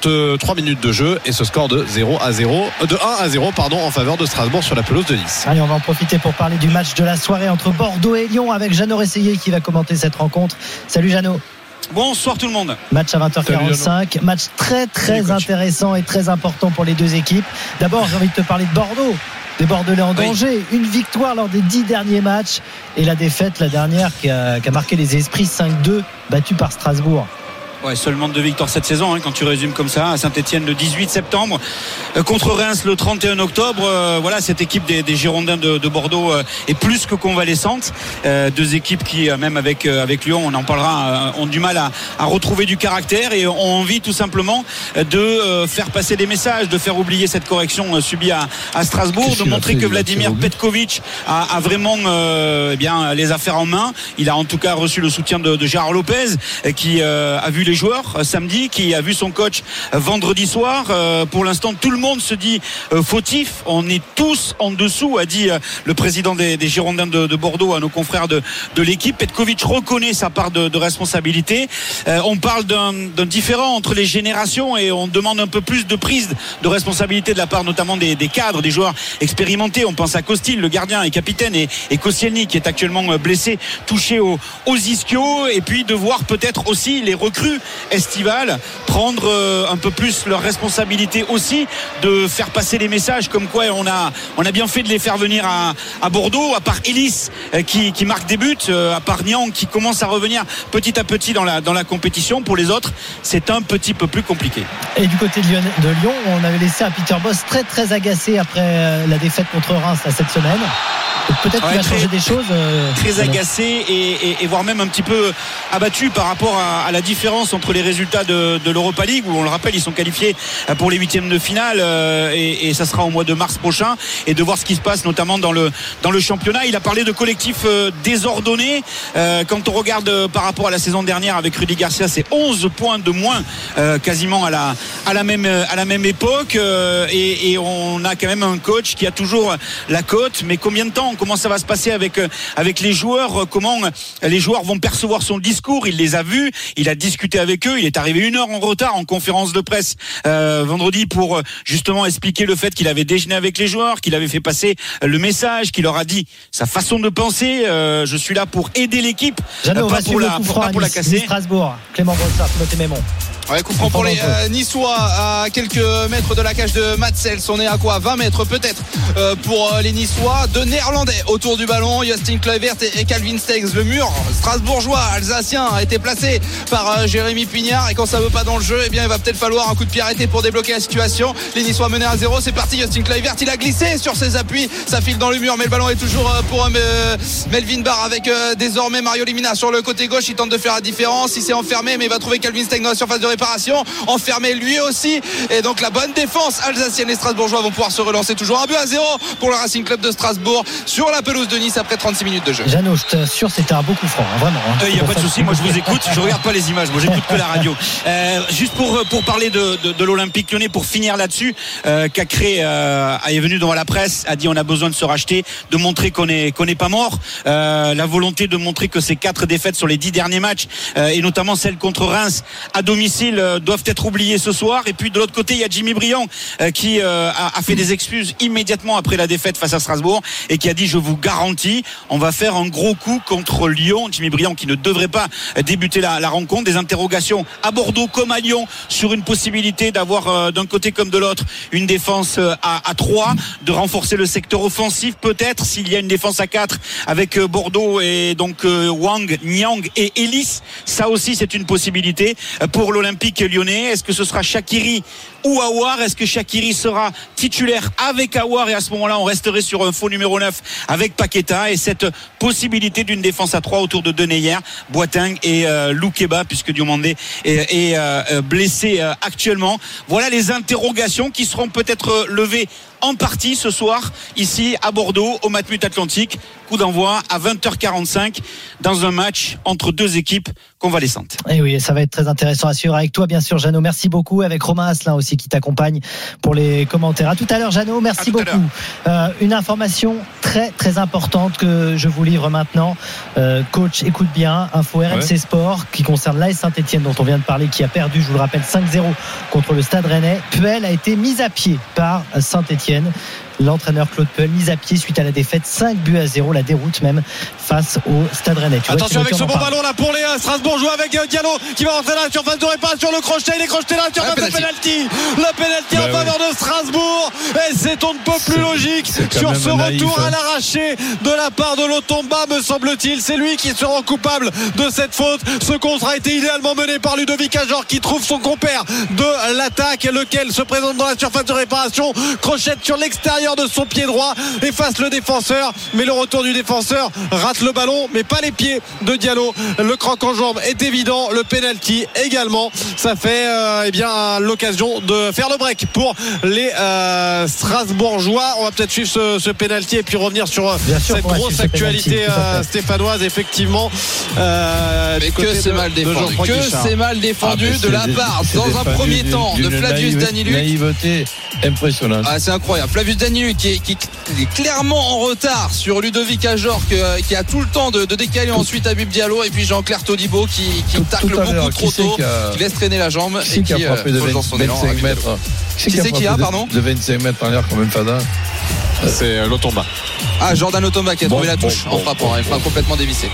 vingt-trois minutes de jeu et ce score de zéro à zéro, de un à zéro pardon, en faveur de Strasbourg sur la pelouse de Nice. Allez, on va en profiter pour parler du match de la soirée entre Bordeaux et Lyon avec Jeannot Resseguier qui va commenter cette rencontre. Salut Jeannot. Bonsoir tout le monde. Match à vingt heures quarante-cinq, match très très Salut, intéressant et très important pour les deux équipes. D'abord, j'ai envie de te parler de Bordeaux. Des Bordelais en danger, oui. Une victoire lors des dix derniers matchs et la défaite, la dernière, qui a, qui a marqué les esprits, cinq deux, battue par Strasbourg. Ouais, seulement deux victoires cette saison, hein, quand tu résumes comme ça. À Saint-Etienne le dix-huit septembre, euh, contre Reims le trente et un octobre. Euh, voilà, cette équipe des, des Girondins de, de Bordeaux euh, est plus que convalescente. Euh, deux équipes qui, euh, même avec, euh, avec Lyon, on en parlera, euh, ont du mal à, à retrouver du caractère et ont envie tout simplement de euh, faire passer des messages, de faire oublier cette correction euh, subie à, à Strasbourg, Qu'est-ce de montrer fait, que Vladimir Petkovic a, a vraiment euh, eh bien, les affaires en main. Il a en tout cas reçu le soutien de, de Gérard Lopez, euh, qui euh, a vu les joueurs euh, samedi, qui a vu son coach euh, vendredi soir. Euh, pour l'instant, tout le monde se dit euh, fautif. On est tous en dessous, a dit euh, le président des, des Girondins de, de Bordeaux à nos confrères de, de l'équipe. Petkovic reconnaît sa part de, de responsabilité. Euh, on parle d'un, d'un différent entre les générations et on demande un peu plus de prise de responsabilité de la part notamment des, des cadres, des joueurs expérimentés. On pense à Costil, le gardien et capitaine, et, et Koscielny qui est actuellement blessé, touché au, aux ischios, et puis de voir peut-être aussi les recrues estivales prendre euh, un peu plus leurs responsabilités aussi, de faire passer des messages comme quoi on a, on a bien fait de les faire venir à, à Bordeaux, à part Ellis euh, qui, qui marque des buts, euh, à part Niang qui commence à revenir petit à petit dans la, dans la compétition. Pour les autres, c'est un petit peu plus compliqué. Et du côté de Lyon, de Lyon on avait laissé un Peter Bosz très très agacé après la défaite contre Reims là, cette semaine. Donc peut-être ouais, qu'il va changer des choses. Euh, très agacé et, et, et voire même un petit peu abattu par rapport à, à la différence entre les résultats de, de l'Europa League, où on le rappelle, ils sont qualifiés pour les huitièmes de finale euh, et, et ça sera au mois de mars prochain, et de voir ce qui se passe notamment dans le, dans le championnat. Il a parlé de collectif euh, désordonné. Euh, quand on regarde euh, par rapport à la saison dernière avec Rudy Garcia, c'est onze points de moins euh, quasiment à la, à, la même, à la même époque euh, et, et on a quand même un coach qui a toujours la cote. Mais combien de temps? Comment ça va se passer avec, avec les joueurs? Comment les joueurs vont percevoir son discours? Il les a vus, il a discuté avec eux, il est arrivé une heure en retard en conférence de presse euh, vendredi pour justement expliquer le fait qu'il avait déjeuné avec les joueurs, qu'il avait fait passer le message, qu'il leur a dit sa façon de penser. Euh, je suis là pour aider l'équipe, Jeannot, pas, pour la, pour, pas pour la casser. Strasbourg, Clément Brossard, Timothée Mémon. Ouais, coup franc pour les euh, Niçois à quelques mètres de la cage de Matsels. On est à quoi, vingt mètres peut-être euh, pour euh, les Niçois. Deux Néerlandais autour du ballon, Justin Kluivert et, et Calvin Stengs. Le mur strasbourgeois alsacien a été placé par euh, Jérémy Pignard, et quand ça veut pas dans le jeu, eh bien il va peut-être falloir un coup de pied arrêté pour débloquer la situation. Les Niçois menés à zéro, c'est parti. Justin Kluivert, il a glissé sur ses appuis, ça file dans le mur, mais le ballon est toujours euh, pour euh, Melvin Barr avec euh, désormais Mario Limina sur le côté gauche. Il tente de faire la différence, il s'est enfermé, mais il va trouver Calvin Stengs dans la surface de réparation, enfermé lui aussi, et donc la bonne défense alsacienne. Les Strasbourgeois vont pouvoir se relancer. Toujours un but à zéro pour le Racing Club de Strasbourg sur la pelouse de Nice après trente-six minutes de jeu. Jeannot, je t'assure, c'était un beau coup franc, hein, vraiment. Il hein. n'y euh, a pas de souci, moi je vous écoute, je regarde pas les images, moi j'écoute que la radio. Euh, juste pour, pour parler de, de, de l'Olympique Lyonnais, pour finir là-dessus, euh, Cacré euh, est venu devant la presse, a dit on a besoin de se racheter, de montrer qu'on est, qu'on n'est pas mort, euh, la volonté de montrer que ces quatre défaites sur les dix derniers matchs euh, et notamment celle contre Reims à domicile euh, doivent être oubliées ce soir. Et puis de l'autre côté, il y a Jimmy Briand euh, qui euh, a, a fait des excuses immédiatement après la défaite face à Strasbourg et qui a dit je vous garantis, on va faire un gros coup contre Lyon. Jimmy Briand qui ne devrait pas débuter la, la rencontre. Des interrogations à Bordeaux comme à Lyon sur une possibilité d'avoir euh, d'un côté comme de l'autre une défense euh, à, à trois, de renforcer le secteur offensif peut-être s'il y a une défense à quatre avec euh, Bordeaux et donc euh, Wang, Niang et Ellis. Ça aussi c'est une possibilité pour l'Olympique Lyonnais. Est-ce que ce sera Shaqiri ou Aouar? Est-ce que Shaqiri sera titulaire avec Aouar, et à ce moment-là on resterait sur un faux numéro neuf avec Paqueta, et cette possibilité d'une défense à trois autour de Deneyer, Boateng et euh, Loukeba, puisque Diomandé est, est euh, blessé euh, actuellement. Voilà les interrogations qui seront peut-être levées en partie ce soir ici à Bordeaux au Matmut Atlantique. Coup d'envoi à vingt heures quarante-cinq dans un match entre deux équipes convalescentes. Et oui, ça va être très intéressant à suivre avec toi, bien sûr, Jeannot. Merci beaucoup. Avec Romain Asselin aussi qui t'accompagne pour les commentaires. À tout à l'heure, Jeannot. Merci beaucoup. Euh, une information très très importante que je vous livre maintenant. Euh, coach, écoute bien. Info R M C ouais. Sport qui concerne l'A S Saint-Etienne dont on vient de parler, qui a perdu, je vous le rappelle, cinq zéro contre le Stade Rennais. Puel a été mis à pied par Saint-Etienne. L'entraîneur Claude Puel mis à pied suite à la défaite cinq buts à zéro, la déroute même face au Stade Rennais. Tu Attention avec ce bon ballon là pour les Strasbourgeois avec Diallo qui va rentrer dans la surface de réparation, le crochet, il est crocheté là, surface de pénalty. Le pénalty en faveur de Strasbourg et c'est on ne peut plus logique sur ce retour à l'arraché de la part de Lotomba, me semble-t-il. C'est lui qui se rend coupable de cette faute. Ce contre a été idéalement mené par Ludovic Ajor qui trouve son compère de l'attaque, lequel se présente dans la surface de réparation, crochette sur l'extérieur de son pied droit, efface le défenseur, mais le retour du défenseur rate le ballon, mais pas les pieds de Diallo. Le croc en jambe est évident, le penalty également. Ça fait euh, eh bien l'occasion de faire le break pour les euh, Strasbourgeois. On va peut-être suivre ce, ce penalty et puis revenir sur Bien cette sûr, grosse actualité euh, stéphanoise, effectivement. Euh, mais que c'est mal défendu, que c'est mal défendu ah, de la part, dans un premier temps, de Flavius Daniluk. Naïveté impressionnante. Ah, c'est incroyable. Flavius Daniluk qui est, qui est clairement en retard sur Ludovic Ajor que, qui a tout le temps de, de décaler tout. Ensuite Habib Diallo et puis Jean-Claire Todibo qui, qui tout, tacle tout beaucoup trop qui tôt, qui, a... qui laisse traîner la jambe qui et qui, qui a frappé de vingt, son élan, vingt-cinq mètres. Qui c'est qui a, pardon de vingt-cinq mètres en l'air comme un fada. C'est Lotomba. Ah, Jordan Lotomba qui a bon, trouvé la touche bon, en frappant, bon, il frappe bon. complètement dévissé.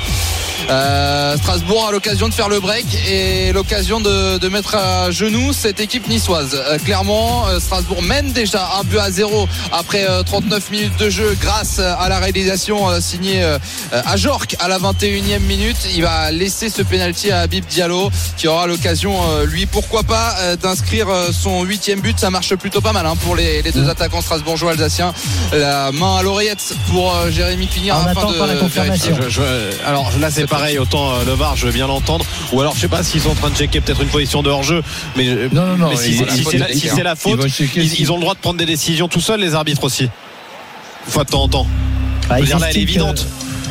Euh, Strasbourg a l'occasion de faire le break et l'occasion de, de mettre à genoux cette équipe niçoise. Euh, clairement, euh, Strasbourg mène déjà un but à zéro après euh, trente-neuf minutes de jeu grâce à la réalisation euh, signée euh, à Jorque à la vingt et unième minute. Il va laisser ce pénalty à Habib Diallo qui aura l'occasion, euh, lui, pourquoi pas, euh, d'inscrire euh, son huitième but. Ça marche plutôt pas mal hein, pour les, les deux attaquants strasbourgeois alsaciens. La main à l'oreillette pour euh, Jérémy Pignard en afin de vérifier. Je, je, alors là, c'est pareil, autant euh, le V A R, je veux bien l'entendre, ou alors je sais pas s'ils sont en train de checker peut-être une position de hors-jeu, mais, non, non, non, mais si, si, c'est, la, si c'est la faute, ils, ils, ils ont le droit de prendre des décisions tout seuls, les arbitres aussi, une fois de temps en temps. Bah, je veux dire, là, elle est évidente.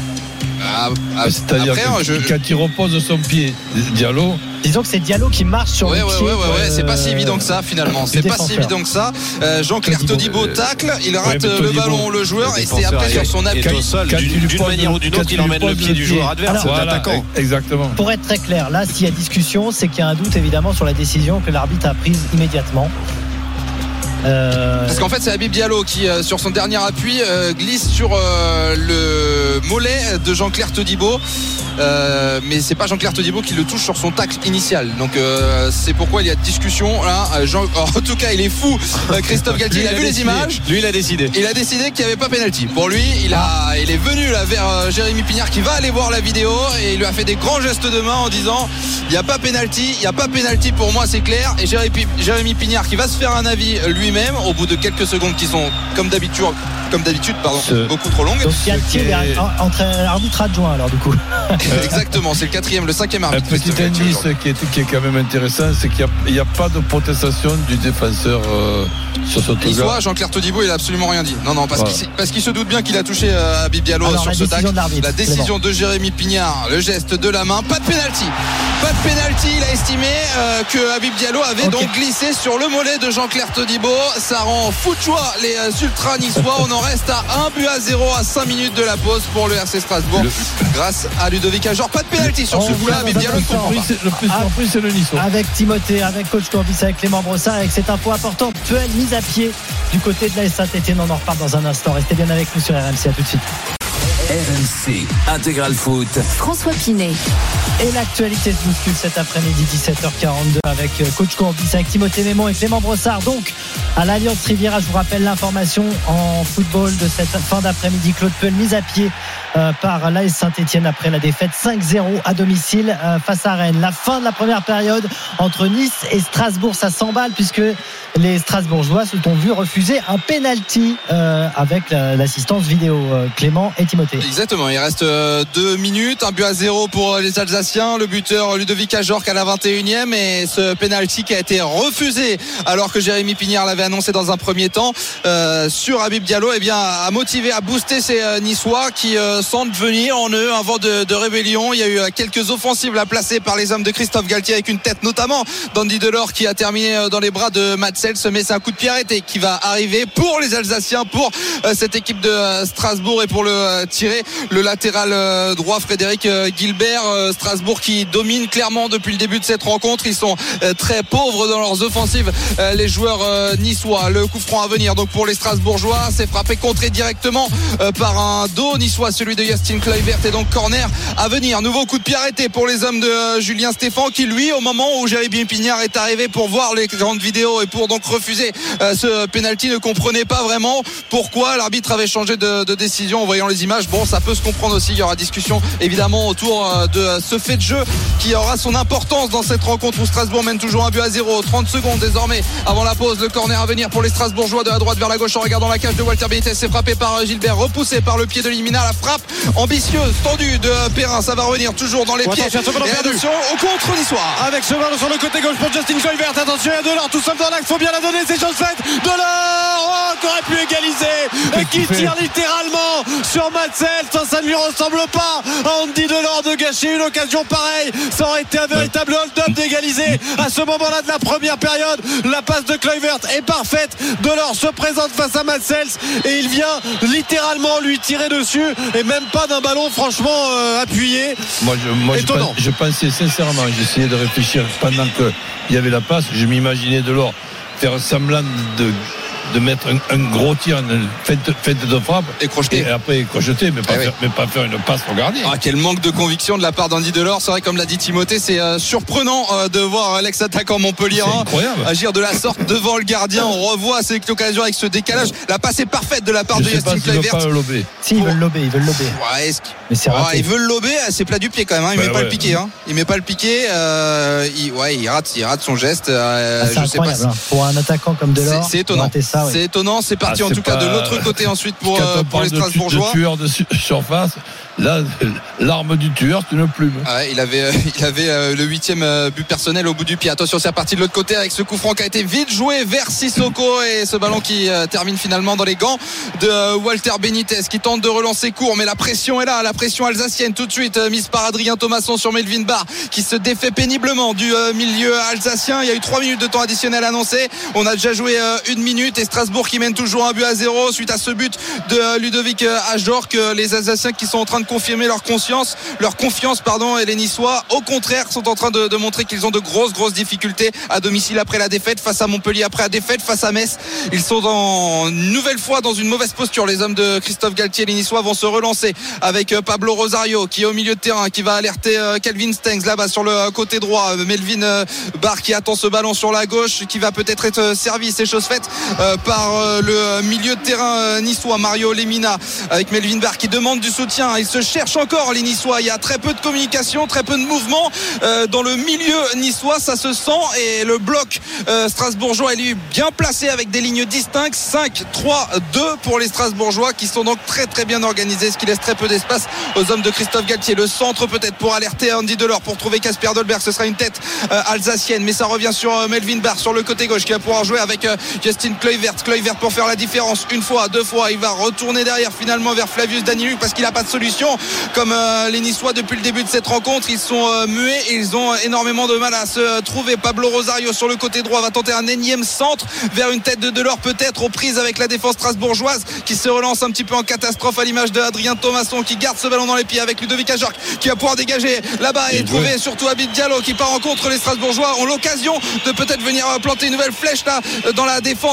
Ah, ah, c'est-à-dire après, que je... quand il repose son pied, Diallo. Disons que c'est Diallo qui marche sur ouais, le ouais, pied. Ouais, ouais, ouais, euh, c'est pas si évident que ça finalement. C'est pas si évident que ça. Euh, Jean-Claire Todibo tacle, il rate ouais, le ballon, le joueur, et c'est après sur son appui. D'une, d'une manière ou d'une autre, il emmène le pied du joueur adverse, voilà, l'attaquant. Exactement. Pour être très clair, là, s'il y a discussion, c'est qu'il y a un doute évidemment sur la décision que l'arbitre a prise immédiatement. Euh... Parce qu'en fait c'est Habib Diallo qui euh, sur son dernier appui euh, glisse sur euh, le mollet de Jean-Claire Todibo euh, mais c'est pas Jean-Claire Todibo qui le touche sur son tacle initial, donc euh, c'est pourquoi il y a discussion là. Jean... en tout cas il est fou, Christophe Galtier. Il a, il a vu décidé. Les images, lui il a décidé il a décidé qu'il n'y avait pas pénalty pour lui. Il, a... il est venu là vers euh, Jérémy Pignard qui va aller voir la vidéo et il lui a fait des grands gestes de main en disant il n'y a pas pénalty, il n'y a pas pénalty pour moi, c'est clair. Et Jérémy, Jérémy Pignard qui va se faire un avis lui même au bout de quelques secondes qui sont comme d'habitude comme d'habitude pardon Ce... beaucoup trop longues. Donc il y a le tir est... entre arbitre adjoint alors du coup. Exactement, c'est le quatrième, le cinquième arbitre. Un petit indice qui est, qui est quand même intéressant, c'est qu'il n'y a, a pas de protestation du défenseur euh, sur ce tour. Soit Jean-Claire Todibo il a absolument rien dit. Non non parce, voilà. qu'il, parce qu'il se doute bien qu'il a touché euh, Habib Diallo alors, sur ce tacle. La décision de Jérémy Pignard, le geste de la main, pas de pénalty. Pas de pénalty, il a estimé euh, que Habib Diallo avait okay. donc glissé sur le mollet de Jean-Claire Todibo. Ça rend fou de joie les euh, ultras niçois. On en reste à un but à zéro à cinq minutes de la pause pour le R C Strasbourg le... grâce à Ludovic Ajor. Pas de pénalty sur ce coup-là, Habib Diallo ne comprend pas. Le plus surpris c'est le Niçois. Avec Timothée, avec coach Courbis, avec Clément Brossard, avec cette info importante, Puel mise à pied du côté de l'A S Saint-Etienne. On en reparle dans un instant. Restez bien avec nous sur R M C, à tout de suite. R M C Intégral Foot. François Pinet. Et l'actualité se bouscule cet après-midi dix-sept heures quarante-deux avec coach Courbis, avec Timothée Mémon et Clément Brossard. Donc à l'Alliance Riviera, je vous rappelle l'information en football de cette fin d'après-midi. Claude Puel mise à pied euh, par l'A S Saint-Etienne après la défaite cinq zéro à domicile euh, face à Rennes. La fin de la première période entre Nice et Strasbourg, ça s'emballe puisque les Strasbourgeois se sont vus refuser un penalty euh, avec la, l'assistance vidéo. euh, Clément et Timothée. Exactement, il reste euh, deux minutes, un but à zéro pour les Alsaciens, le buteur Ludovic Ajorc à la vingt et unième et ce penalty qui a été refusé alors que Jérémy Pignard l'avait annoncé dans un premier temps euh, sur Habib Diallo, eh bien, a motivé, a boosté ces euh, Niçois qui euh, sentent venir en eux un vent de, de rébellion. Il y a eu euh, quelques offensives à placer par les hommes de Christophe Galtier avec une tête notamment d'Andy Delors qui a terminé euh, dans les bras de Matsels, mais c'est un coup de pied arrêté qui va arriver pour les Alsaciens, pour euh, cette équipe de euh, Strasbourg et pour le euh, tirer le latéral euh, droit Frédéric euh, Gilbert. euh, Strasbourg qui domine clairement depuis le début de cette rencontre. Ils sont euh, très pauvres dans leurs offensives, euh, les joueurs euh, niçois. Le coup franc à venir donc pour les Strasbourgeois, c'est frappé, contré directement euh, par un dos niçois, celui de Justin Kluivert, et donc corner à venir. Nouveau coup de pied arrêté pour les hommes de euh, Julien Stéphan qui lui, au moment où Jérémy Pignard est arrivé pour voir les grandes vidéos et pour donc refuser euh, ce penalty, ne comprenait pas vraiment pourquoi l'arbitre avait changé de, de décision en voyant les images. Bon, ça peut se comprendre aussi, il y aura discussion évidemment autour euh, de ce fait de jeu qui aura son importance dans cette rencontre où Strasbourg mène toujours un but à zéro. Trente secondes désormais avant la pause, le corner à venir pour les Strasbourgeois de la droite vers la gauche en regardant la cage de Walter Benitez. C'est frappé par Gilbert, repoussé par le pied de Limina. La frappe ambitieuse, tendue de Perrin, ça va revenir toujours dans les oh, pieds. Attention, et attention au contre niçois avec ce ballon sur le côté gauche pour Justin Kluivert. Attention, il y a Delors tout seul dans l'axe, faut bien la donner, c'est chose faite. Delors, oh, qui aurait pu égaliser et qui tire littéralement sur Matsels. Ça, ça ne lui ressemble pas à Andy Delors de gâcher une occasion pareille. Ça aurait été un véritable hold-up d'égaliser à ce moment-là de la première période. La passe de Kluivert est parfaite. Delors se présente face à Matsels et il vient littéralement lui tirer dessus, et même pas d'un ballon franchement euh, appuyé. Moi, je, moi je, Étonnant. pense, je pensais sincèrement, j'essayais de réfléchir pendant qu'il y avait la passe, je m'imaginais Delors faire semblant de de mettre un, un gros tir, une fête, fête de frappe et crocheter, et après crocheter, mais pas, eh faire, oui. mais pas faire une passe au gardien. Ah, quel manque de conviction de la part d'Andy Delors. C'est vrai, comme l'a dit Timothée, c'est euh, surprenant euh, de voir l'ex-attaquant montpelliérain agir de la sorte devant le gardien. On revoit cette occasion avec ce décalage. La passe est parfaite de la part je de Justin Kluivert. Kluivert. Si, ils veulent lober, ils veulent lober. Ouais, mais c'est raté. Ouais, ils veulent lober, c'est plat du pied quand même. Hein. Il bah met ouais. pas le piqué. Hein. Il met pas le piqué. Euh, il, ouais, il rate, il rate son geste. Euh, ah, c'est je incroyable. sais pas. Hein. Pour un attaquant comme Delors, c'est, c'est étonnant. Ça, ouais. C'est étonnant. C'est parti ah, c'est en tout pas... cas de l'autre côté ensuite pour, euh, pour les Strasbourgeois. De tueur de surface. Là, l'arme du tueur, c'est une plume. Ah ouais, il avait, il avait euh, le huitième euh, but personnel au bout du pied. Attention, c'est reparti de l'autre côté avec ce coup franc qui a été vite joué vers Sissoko et ce ballon qui euh, termine finalement dans les gants de euh, Walter Benitez qui tente de relancer court, mais la pression est là, la pression alsacienne tout de suite euh, mise par Adrien Thomasson sur Melvin Barr qui se défait péniblement du euh, milieu alsacien. Il y a eu trois minutes de temps additionnel annoncé. On a déjà joué euh, une minute et Strasbourg qui mène toujours un but à zéro suite à ce but de euh, Ludovic euh, Ajorc. Euh, les Alsaciens qui sont en train de confirmer leur conscience, leur confiance, pardon, et les Niçois, au contraire, sont en train de, de montrer qu'ils ont de grosses, grosses difficultés à domicile après la défaite, face à Montpellier après la défaite, face à Metz. Ils sont dans, une nouvelle fois dans une mauvaise posture. Les hommes de Christophe Galtier, les Niçois vont se relancer avec Pablo Rosario qui est au milieu de terrain, qui va alerter Calvin Stengs là-bas sur le côté droit. Melvin Barr qui attend ce ballon sur la gauche, qui va peut-être être servi, c'est chose faite par le milieu de terrain niçois, Mario Lemina, avec Melvin Barr qui demande du soutien. Il se cherche encore les Niçois, il y a très peu de communication, très peu de mouvement euh, dans le milieu niçois, ça se sent, et le bloc euh, strasbourgeois est lui bien placé avec des lignes distinctes. Cinq trois deux pour les Strasbourgeois qui sont donc très très bien organisés, ce qui laisse très peu d'espace aux hommes de Christophe Galtier. Le centre peut-être pour alerter Andy Delors, pour trouver Kasper Dolberg, ce sera une tête euh, alsacienne, mais ça revient sur euh, Melvin Barr sur le côté gauche qui va pouvoir jouer avec euh, Justin Kluivert. Kluivert pour faire la différence une fois, deux fois, il va retourner derrière finalement vers Flavius Daniluk parce qu'il n'a pas de solution. Comme euh, les Niçois depuis le début de cette rencontre, ils sont euh, muets et ils ont énormément de mal à se euh, trouver. Pablo Rosario sur le côté droit va tenter un énième centre vers une tête de Delors, peut-être aux prises avec la défense strasbourgeoise qui se relance un petit peu en catastrophe à l'image de Adrien Thomasson qui garde ce ballon dans les pieds avec Ludovic Ajorc qui va pouvoir dégager là-bas et, et trouver surtout Habib Diallo qui part en contre. Les Strasbourgeois ont l'occasion de peut-être venir planter une nouvelle flèche là dans la défense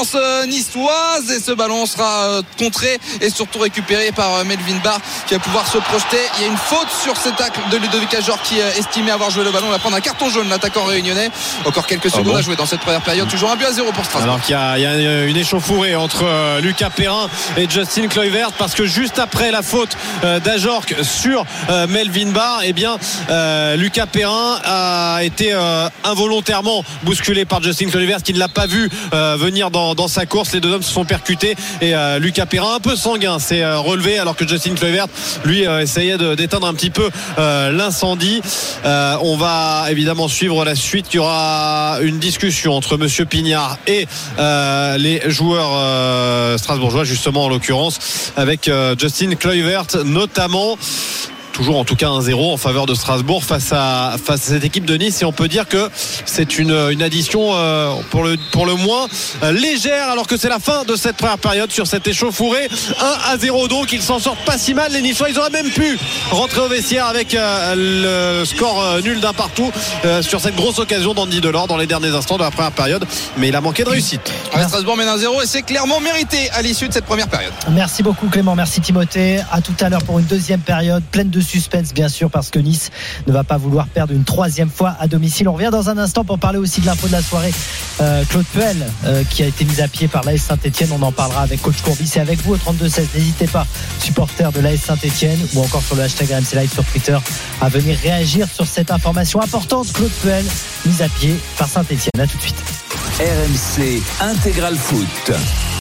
niçoise et ce ballon sera contré et surtout récupéré par Melvin Barr qui va pouvoir se projeter. Il y a une faute sur ce tacle de Ludovic Ajor qui estimait avoir joué le ballon. Il va prendre un carton jaune, l'attaquant réunionnais. Encore quelques secondes ah bon à jouer dans cette première période. Toujours un but à zéro pour Strasbourg. Alors qu'il y a, il y a une échauffourée entre euh, Lucas Perrin et Justin Kluivert parce que juste après la faute euh, d'Ajorc sur euh, Melvin Barr, eh bien euh, Lucas Perrin a été euh, involontairement bousculé par Justin Kluivert qui ne l'a pas vu euh, venir dans, dans sa course. Les deux hommes se sont percutés et euh, Lucas Perrin un peu sanguin s'est euh, relevé alors que Justin Kluivert lui euh, essayait de, d'éteindre un petit peu euh, l'incendie. Euh, on va évidemment suivre la suite. Il y aura une discussion entre monsieur Pignard et euh, les joueurs euh, strasbourgeois justement en l'occurrence avec euh, Justin Kluivert notamment. Toujours en tout cas un zéro en faveur de Strasbourg face à, face à cette équipe de Nice et on peut dire que c'est une, une addition euh, pour, le, pour le moins euh, légère alors que c'est la fin de cette première période sur cette échauffourée. Un à zéro donc ils s'en sortent pas si mal les Niçois. Ils auraient même pu rentrer au vestiaire avec euh, le score euh, nul d'un partout euh, sur cette grosse occasion d'Andy Delors dans les derniers instants de la première période, mais il a manqué de réussite. Ouais, Strasbourg mène un zéro et c'est clairement mérité à l'issue de cette première période. Merci beaucoup Clément, merci Timothée. À tout à l'heure pour une deuxième période pleine de suspense bien sûr parce que Nice ne va pas vouloir perdre une troisième fois à domicile. On revient dans un instant pour parler aussi de l'info de la soirée. euh, Claude Puel euh, qui a été mis à pied par l'A S Saint-Etienne. On en parlera avec coach Courbis et avec vous au trente-deux seize. N'hésitez pas, supporters de l'A S Saint-Etienne ou encore sur le hashtag R M C Live sur Twitter, à venir réagir sur cette information importante. Claude Puel mis à pied par Saint-Etienne. À tout de suite. R M C Intégral Foot.